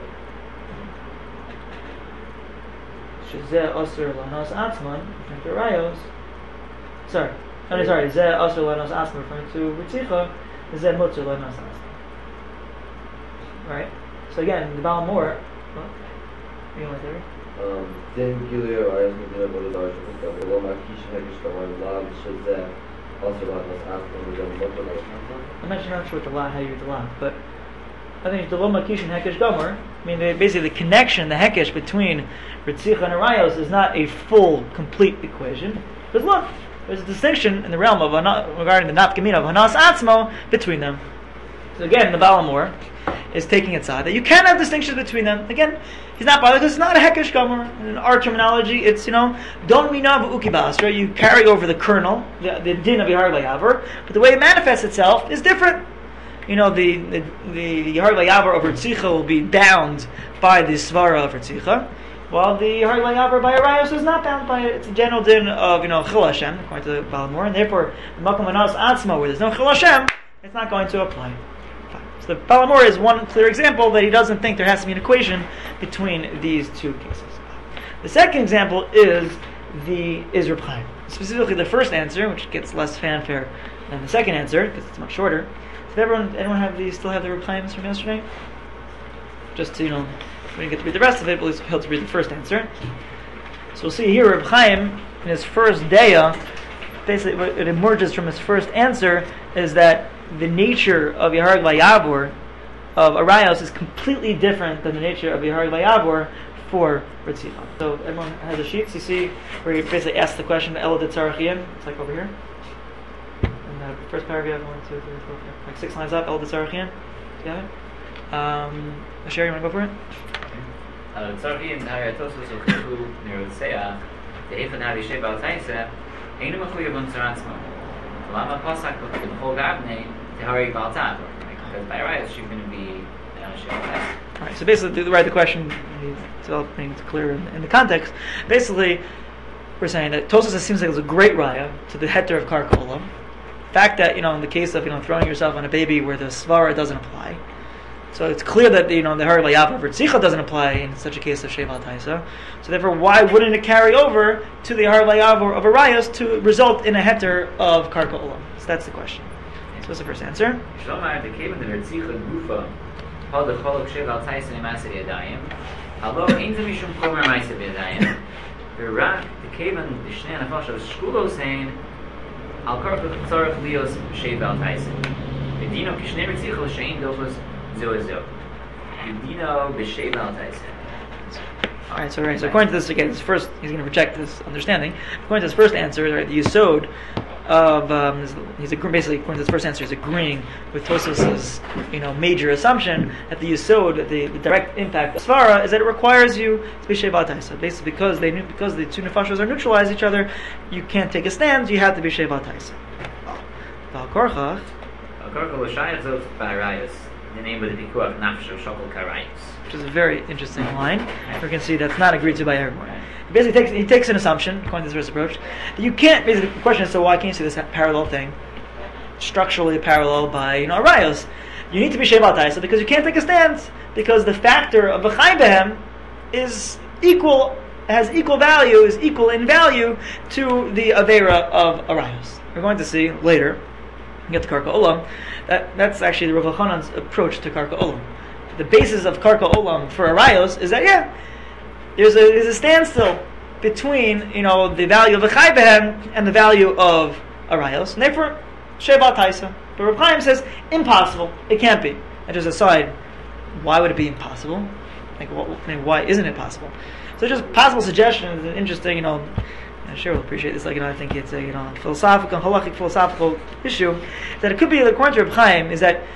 Shezeh Osir Lanos Atzman, referring to Arayos. Sorry. Oh, no, sorry. Zeh Osir Lanos Atzman, referring to Ritzicha. Zeh Mutzer Lanos Atzman. Right? So again, the Baal Mor. What? You want there? Um, Din Gilead Arayos Medina Bodazar, she was done. Below Makisha and Hekish Gomer, Lav, Shezeh. I'm actually not sure what the la, how you read the la, but I think it's the lo makish and hekesh gomer. I mean, they, basically the connection, the hekesh between Ritzicha and Arayos is not a full, complete equation. Because look, there's a distinction in the realm of regarding the nafkamina of Hanas Atzmo between them. So again, the Baal Mor is taking it side that you can have distinctions between them. Again, he's not bothered because it's not a hekesh gomer. In our terminology, it's, you know, don minav ukibasra. You carry over the kernel, the, the din of Yehar Layavar, but the way it manifests itself is different. You know, the the, the Yehar Layavar of Ritzicha will be bound by the svara of Ritzicha, while the Yehar Layavar by Arayos is not bound by it. It's a general din of, you know, Chil Hashem, according to the Baal Mor, and therefore, the Makom Hanas Atzmo, where there's no Chil Hashem, it's not going to apply. So the Baal Mor is one clear example that he doesn't think there has to be an equation between these two cases. The second example is the is Reb Chaim. Specifically the first answer, which gets less fanfare than the second answer, because it's much shorter. So everyone, anyone have these, still have the Reb Chaims from yesterday? Just to, you know, we didn't get to read the rest of it, but at least we'll to read the first answer. So we'll see here Reb Chaim, in his first daya, basically what it emerges from his first answer is that the nature of Yehar Layavor of Arayos is completely different than the nature of Yehar Layavor for Ritzicha. So everyone has the sheets. You see where he basically asks the question, El Ditzarachim. It's like over here. In the first paragraph, one, two, three, four, five, like six lines up, El Ditzarachim. Do you have it? Um, Sherry, you want to go for it? Ditzarachim, Hayatosus, Ochu, Nerusea, the Eichad Navi Sheba Taisa, Einu Machuya Bun Saratzmo. Lama Pasak, the whole Gabne, the Hari Baltab. Because by Arayos, she's going to be uh, Sheba. Alright, so basically, to write the question, he's developing it clear in, in the context. Basically, we're saying that Tosas seems like it's a great raya to the heter of Karka Olam. The fact that, you know, in the case of, you know, throwing yourself on a baby where the svara doesn't apply. So it's clear that, you know, the Har Layav of Ritzicha doesn't apply in such a case of Sheval Taisa. So therefore, why wouldn't it carry over to the Har Layav of Arayos to result in a heter of Karka Olam? So that's the question. So what's the first answer? Shlomar, the cave in the Ritzicha Gufa. Hal the cholok sheval taisa nemasir yadayim. Halo ein ze mishum chomer ma'aser b'yadayim. V'rak the kaven the shnei nefesh of shkulos hein al karka tzarich lios sheval taisa. V'dino kishnei ritzicha shein dochos zo zo. V'dino b'sheval taisa. All right. So right. So according to this again, this first he's going to reject this understanding. According to his first answer, right, the yisod of um, he's ag- basically according to his first answer, he's agreeing with Tosos's, you know, major assumption that the yisod, the, the direct impact of svara, is that it requires you to be shevat taisa. Basically, because they because the two nefashos are neutralize each other, you can't take a stand. You have to be shevat taisa. Al korchach. Al korchach l'shayach zot ba'arayos. The name of the pikuach nafsho shokol karayos. Which is a very interesting line. We can see that's not agreed to by everyone. He basically takes he takes an assumption, according to this first approach, that you can't. Basically, the question is, so why can't you see this parallel thing, structurally parallel by, you know, Arayos? You need to be shevat taisa because you can't take a stance because the factor of v'chai behem is equal, has equal value, is equal in value to the avera of Arayos. We're going to see later. We get to Karka Olam. That that's actually the Rav Elchanan's approach to Karka Olam. The basis of Karka Olam for Arayos is that, yeah, there's a there's a standstill between, you know, the value of a Chai Behem and the value of Arayos, and therefore Shevat Taisa. But Reb Chaim says impossible. It can't be. And just aside, why would it be impossible? Like, what, I mean, why isn't it possible? So just possible suggestion is an interesting, you know, I'm sure we'll appreciate this. Like, you know, I think it's a you know philosophical, halachic philosophical issue that it could be. According to Reb Chaim, is that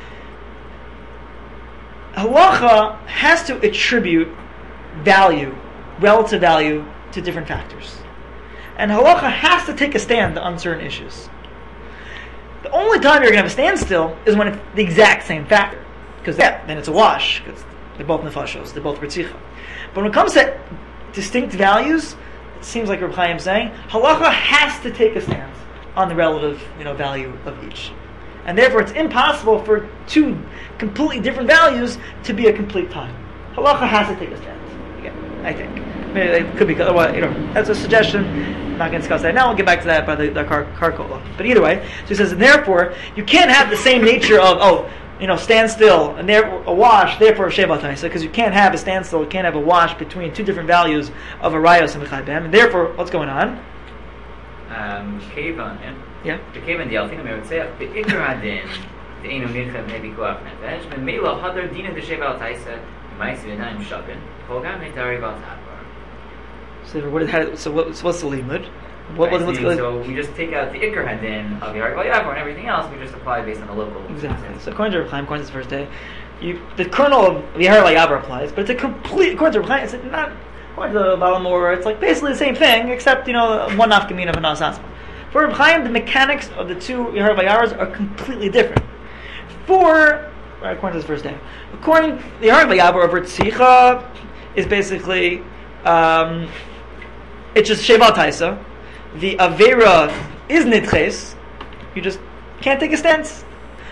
halacha has to attribute value, relative value, to different factors, and halacha has to take a stand on certain issues. The only time you're going to have a standstill is when it's the exact same factor, because yeah, then it's a wash, because they're both nefashos, they're both ritzicha. But when it comes to distinct values, it seems like Reb Chaim is saying, halacha has to take a stance on the relative, you know, value of each, and therefore it's impossible for two completely different values to be a complete tie. Halacha has to take a stance. Again, I think maybe it could be. Well, you know, that's a suggestion. I'm not going to discuss that now. We'll get back to that by the, the car, car kola. But either way, so he says, and therefore you can't have the same nature of oh, you know, stand still and there a wash. Therefore, shevat taisa, because you can't have a standstill, you can't have a wash between two different values of a rayos and a bem. And therefore, what's going on? Um, Kevan, Yeah. the Kevan the Altina Meritzeach, the Iker Hadin, the Einu Mircha Nebi Kuach Nefesh, and Mela Hadar Dina the Sheval Taisa, Maisi V'Naim Shabin, Holgam Netari Val Tabar. So what? How, so what, so what's the limud? What, what, Right, what's see, the, so we just take out the Iker Hadin of Yarek Vayavar and everything else, we just apply based on the local. Exactly. So according to Reb Chaim, according to the first day, you, the kernel of Yahar Layaber applies, but it's a complete. According to Reb Chaim, it's not. According to the Balamor, it's like basically the same thing, except you know one nafkamina of a nasasma. For Reb Chaim, the mechanics of the two Yahar Vayavars are completely different. For right, according to the first day, according to the Yahar Vayavar of Ritzicha is basically um, it's just Sheval Taisa. The Avera is Nitches, you just can't take a stance.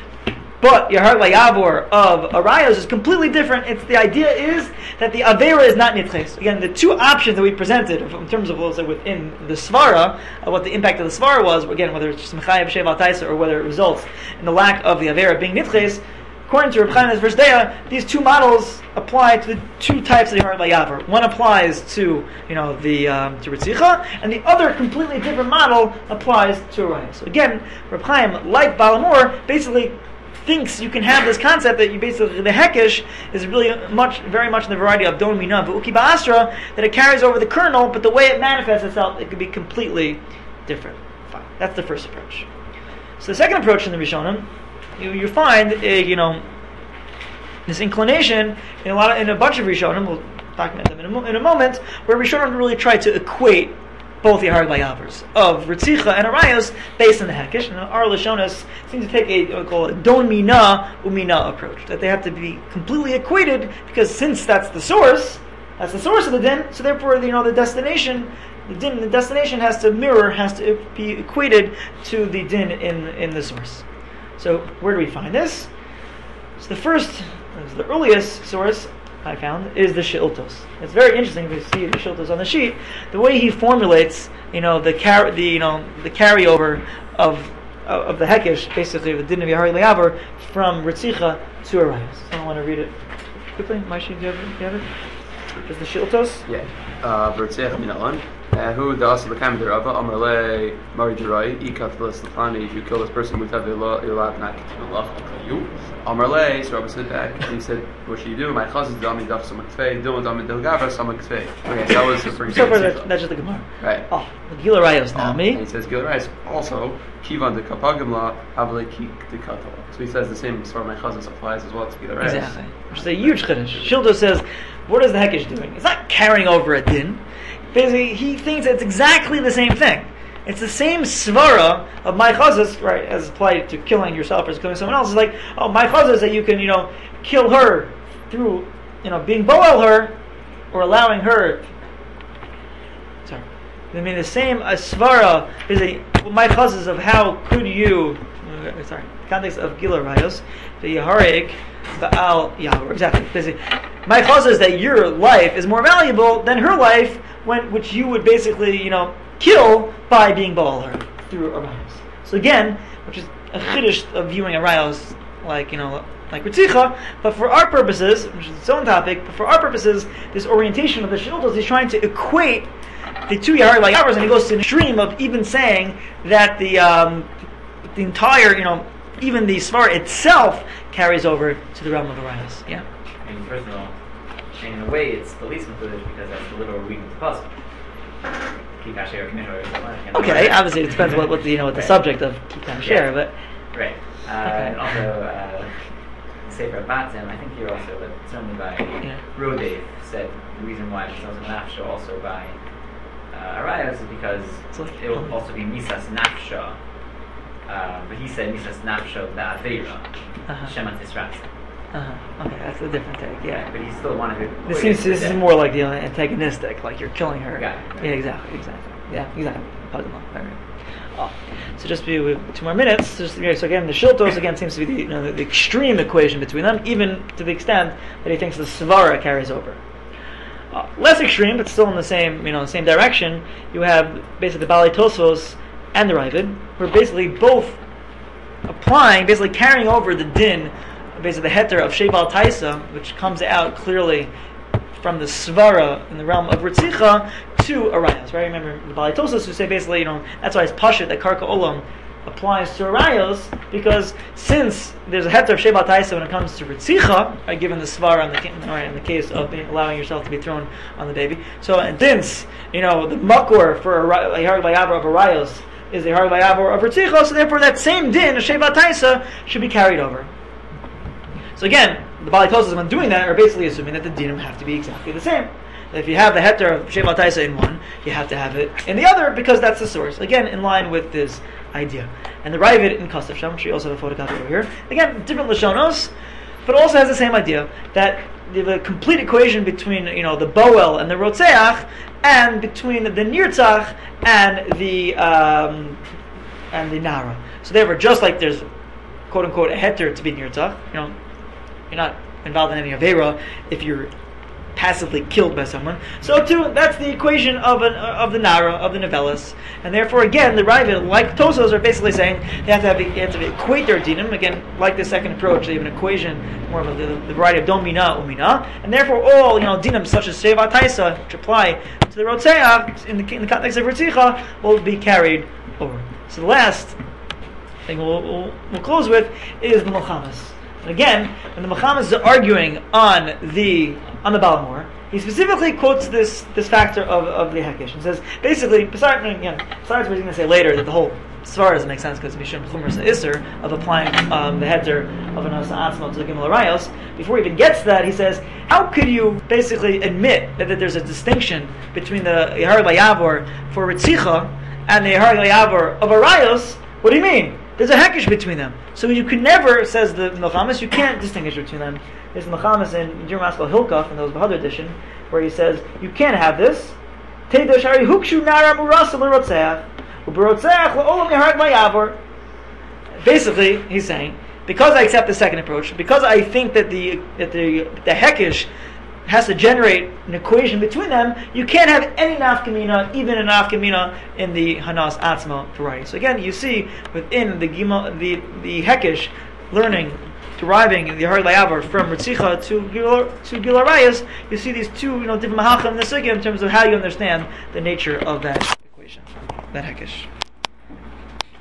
But Yahar Layavor of Arayos is completely different. It's the idea is that the Avera is not Nitches. Again, the two options that we presented in terms of, we'll say, within the Svara, of what the impact of the Svara was, again, whether it's Mechayev Sheval Taisa or whether it results in the lack of the Avera being Nitches, according to Reb Chaim's verse Deya, these two models apply to the two types of Yahar Layavar. One applies to, you know, the um, to Ritzicha, and the other completely different model applies to Arayos. So again, Reb Chaim, like Balamor, basically thinks you can have this concept that you basically the hekesh is really much, very much in the variety of don mina v'uki ba'asra, that it carries over the kernel, but the way it manifests itself, it could be completely different. Fine. That's the first approach. So the second approach in the Rishonim, you, you find a, you know this inclination in a lot of, in a bunch of Rishonim. We'll document them in a, in a moment, where Rishonim really try to equate both the Yahar Layavers of Ritzicha and Arayos based on the Hekesh. And our Lashonas seem to take a what we call a Don Mina Umina approach, that they have to be completely equated, because since that's the source, that's the source of the din, so therefore you know the destination, the din, the destination has to mirror, has to be equated to the din in in the source. So where do we find this? So the first, the earliest source I found is the She'iltos. It's very interesting to see the She'iltos on the sheet. The way he formulates, you know, the car, the you know, the carryover of uh, of the Hekesh, basically the din of Yahar Layavar from Ritzicha to Arayos. So I want to read it quickly. Maishi, do you have it? Do you have it? Is the She'iltos? Yeah. Uh, V'rtzeach min ha'on. Who the asal l'kam derava amar le mari jirai ikat l'slefani. If you kill this person, mutav ilav not kitin you. Amar le, so Rabbi said back, and he said, what should you do? My chaz is dami daf samaktvei, dilma dami dilgavra samaktvei. Okay, so that was referring to So far, that, that's just the Gemara. Right. Oh, the Gila Rayos Oh, Nami. and he says Gil Rice also kivan de kapagim la havle kik de kato. So he says the same sort of my chazas applies as well to Gil Rice. Exactly. Which is a huge chiddush. Shildo says, what is the Hekesh doing? It's not carrying over a din. Basically, he thinks it's exactly the same thing. It's the same svara of my chazas, right, as applied to killing yourself or killing someone else. It's like, oh, my chazas that you can, you know, kill her through, you know, being boel her or allowing her. Sorry. I mean, the same uh, svara is a my chazas of how could you, uh, sorry, context of Gila Rayos, the Yaharik, Baal Yahweh. Exactly. Basically, my chazas is that your life is more valuable than her life, when which you would basically, you know, kill by being Baal her through Arayos. So again, which is a chiddush of viewing Arayos like, you know, like Ritzicha, but for our purposes, which is its own topic, but for our purposes, this orientation of the She'iltos, he's trying to equate the two Yahar Layavers, and he goes to the extreme of even saying that the um, the entire, you know, even the Svar itself carries over to the realm of Arayos. Yeah? I mean, first of all, and in a way it's the least included because that's the literal reading of the puzzle. Kikasher or Kmin or something. Okay, obviously it depends what, what the, you know what the Right. subject of Kikan share, but Right. Uh, Okay. And also, uh, Sefer Batim, I think here also, but certainly by Yeah. Rodev, said the reason why it's also Nafsha also by uh, Arayos is because It's like- it will also be Misas Nafsha. Uh, but he said Misas Nafsha the Aveira, Uh-huh. Shema Tisrat. uh-huh. Okay, that's a different take. Yeah. But he still wanted to. This seems this is more like the uh, antagonistic, like you're killing her. Got it, got Yeah, it. exactly, exactly. Yeah, exactly. Pagama. All right. Oh. So just be with two more minutes. Just, yeah, so again, the Shiltos again seems to be the, you know, the, the extreme equation between them, even to the extent that he thinks the Svara carries over. Uh, less extreme, but still in the same you know same direction. You have basically the Bali Tosfos and the Ravid, who are basically both applying, basically carrying over the din, basically the heter of Sheval Taisa, which comes out clearly from the Svara in the realm of Ritzicha to Arayos, right? Remember the Bali Tosfos who say basically, you know, that's why it's Pashut that Karka Olam applies to Arayos, because since there's a heter of Sheval Taisa when it comes to Ritzicha, right, given the Svara in the, or in the case of being, allowing yourself to be thrown on the baby. So, and since, you know, the Makor for a Harag Vayavra of Arayos is the Harag Vayavra of Ritzicha, so therefore that same din, a Sheval Taisa, should be carried over. So again, the Bali Tosfos when doing that are basically assuming that the dinim have to be exactly the same. That if you have the heter of Sheval Taisa in one, you have to have it in the other because that's the source. Again, in line with this idea. And the Ravid in Kosov Sham, which we also have a photocopy over here. Again, different Lashonos, but also has the same idea that the, the complete equation between you know the Boel and the Rotzeach, and between the Nirtzach and the um, and the Nara. So therefore, just like there's quote unquote a heter to be Nirtzach, you know, you're not involved in any Avera if you're passively killed by someone. So too, that's the equation of an, uh, of the Nara, of the Novellas. And therefore, again, the Ravid, like Tosos, are basically saying they have to have, they have to equate their dinim. Again, like the second approach, they have an equation, more of the, the variety of domina, umina, and therefore all, you know, dinim such as Sheva Taisa, which apply to the Rotzeach, in the, in the context of Ritzicha, will be carried over. So the last thing we'll, we'll, we'll close with is the Milchamas. Again, when the Milchamas is arguing on the on the Balamor, he specifically quotes this this factor of, of the Hekesh and says basically, besides again, besides what he's going to say later that the whole Svar doesn't make sense because Mishum Chumras Isser of applying um, the heter of an Asa Atzmo to the Gimel Arayos. Before he even gets to that, he says, how could you basically admit that, that there's a distinction between the Yehar Layavor for Ritzicha and the Yehar Layavor of Arayos? What do you mean? There's a Hekesh between them. So you could never, says the Milchamas, you can't distinguish between them. There's the Milchamas in Yom Maskal Hilkach in the Bahadr edition, where he says, you can't have this. Teidosh Hari Hukshu Nara Murasa L'Rotzeach U'Berotzeach L'Olam Yeharag Mayavor. Basically, he's saying, because I accept the second approach, because I think that the that the the Hekesh has to generate an equation between them, you can't have any nafkamina, even a nafkamina in the Hanas Atzma variety. So again, you see within the Gimel, the the Hekesh learning, deriving the Har Layavar from Ritzicha to Gil to Gil Arayos, you see these two, you know, different mahachim in the sugya in terms of how you understand the nature of that equation, that Hekesh.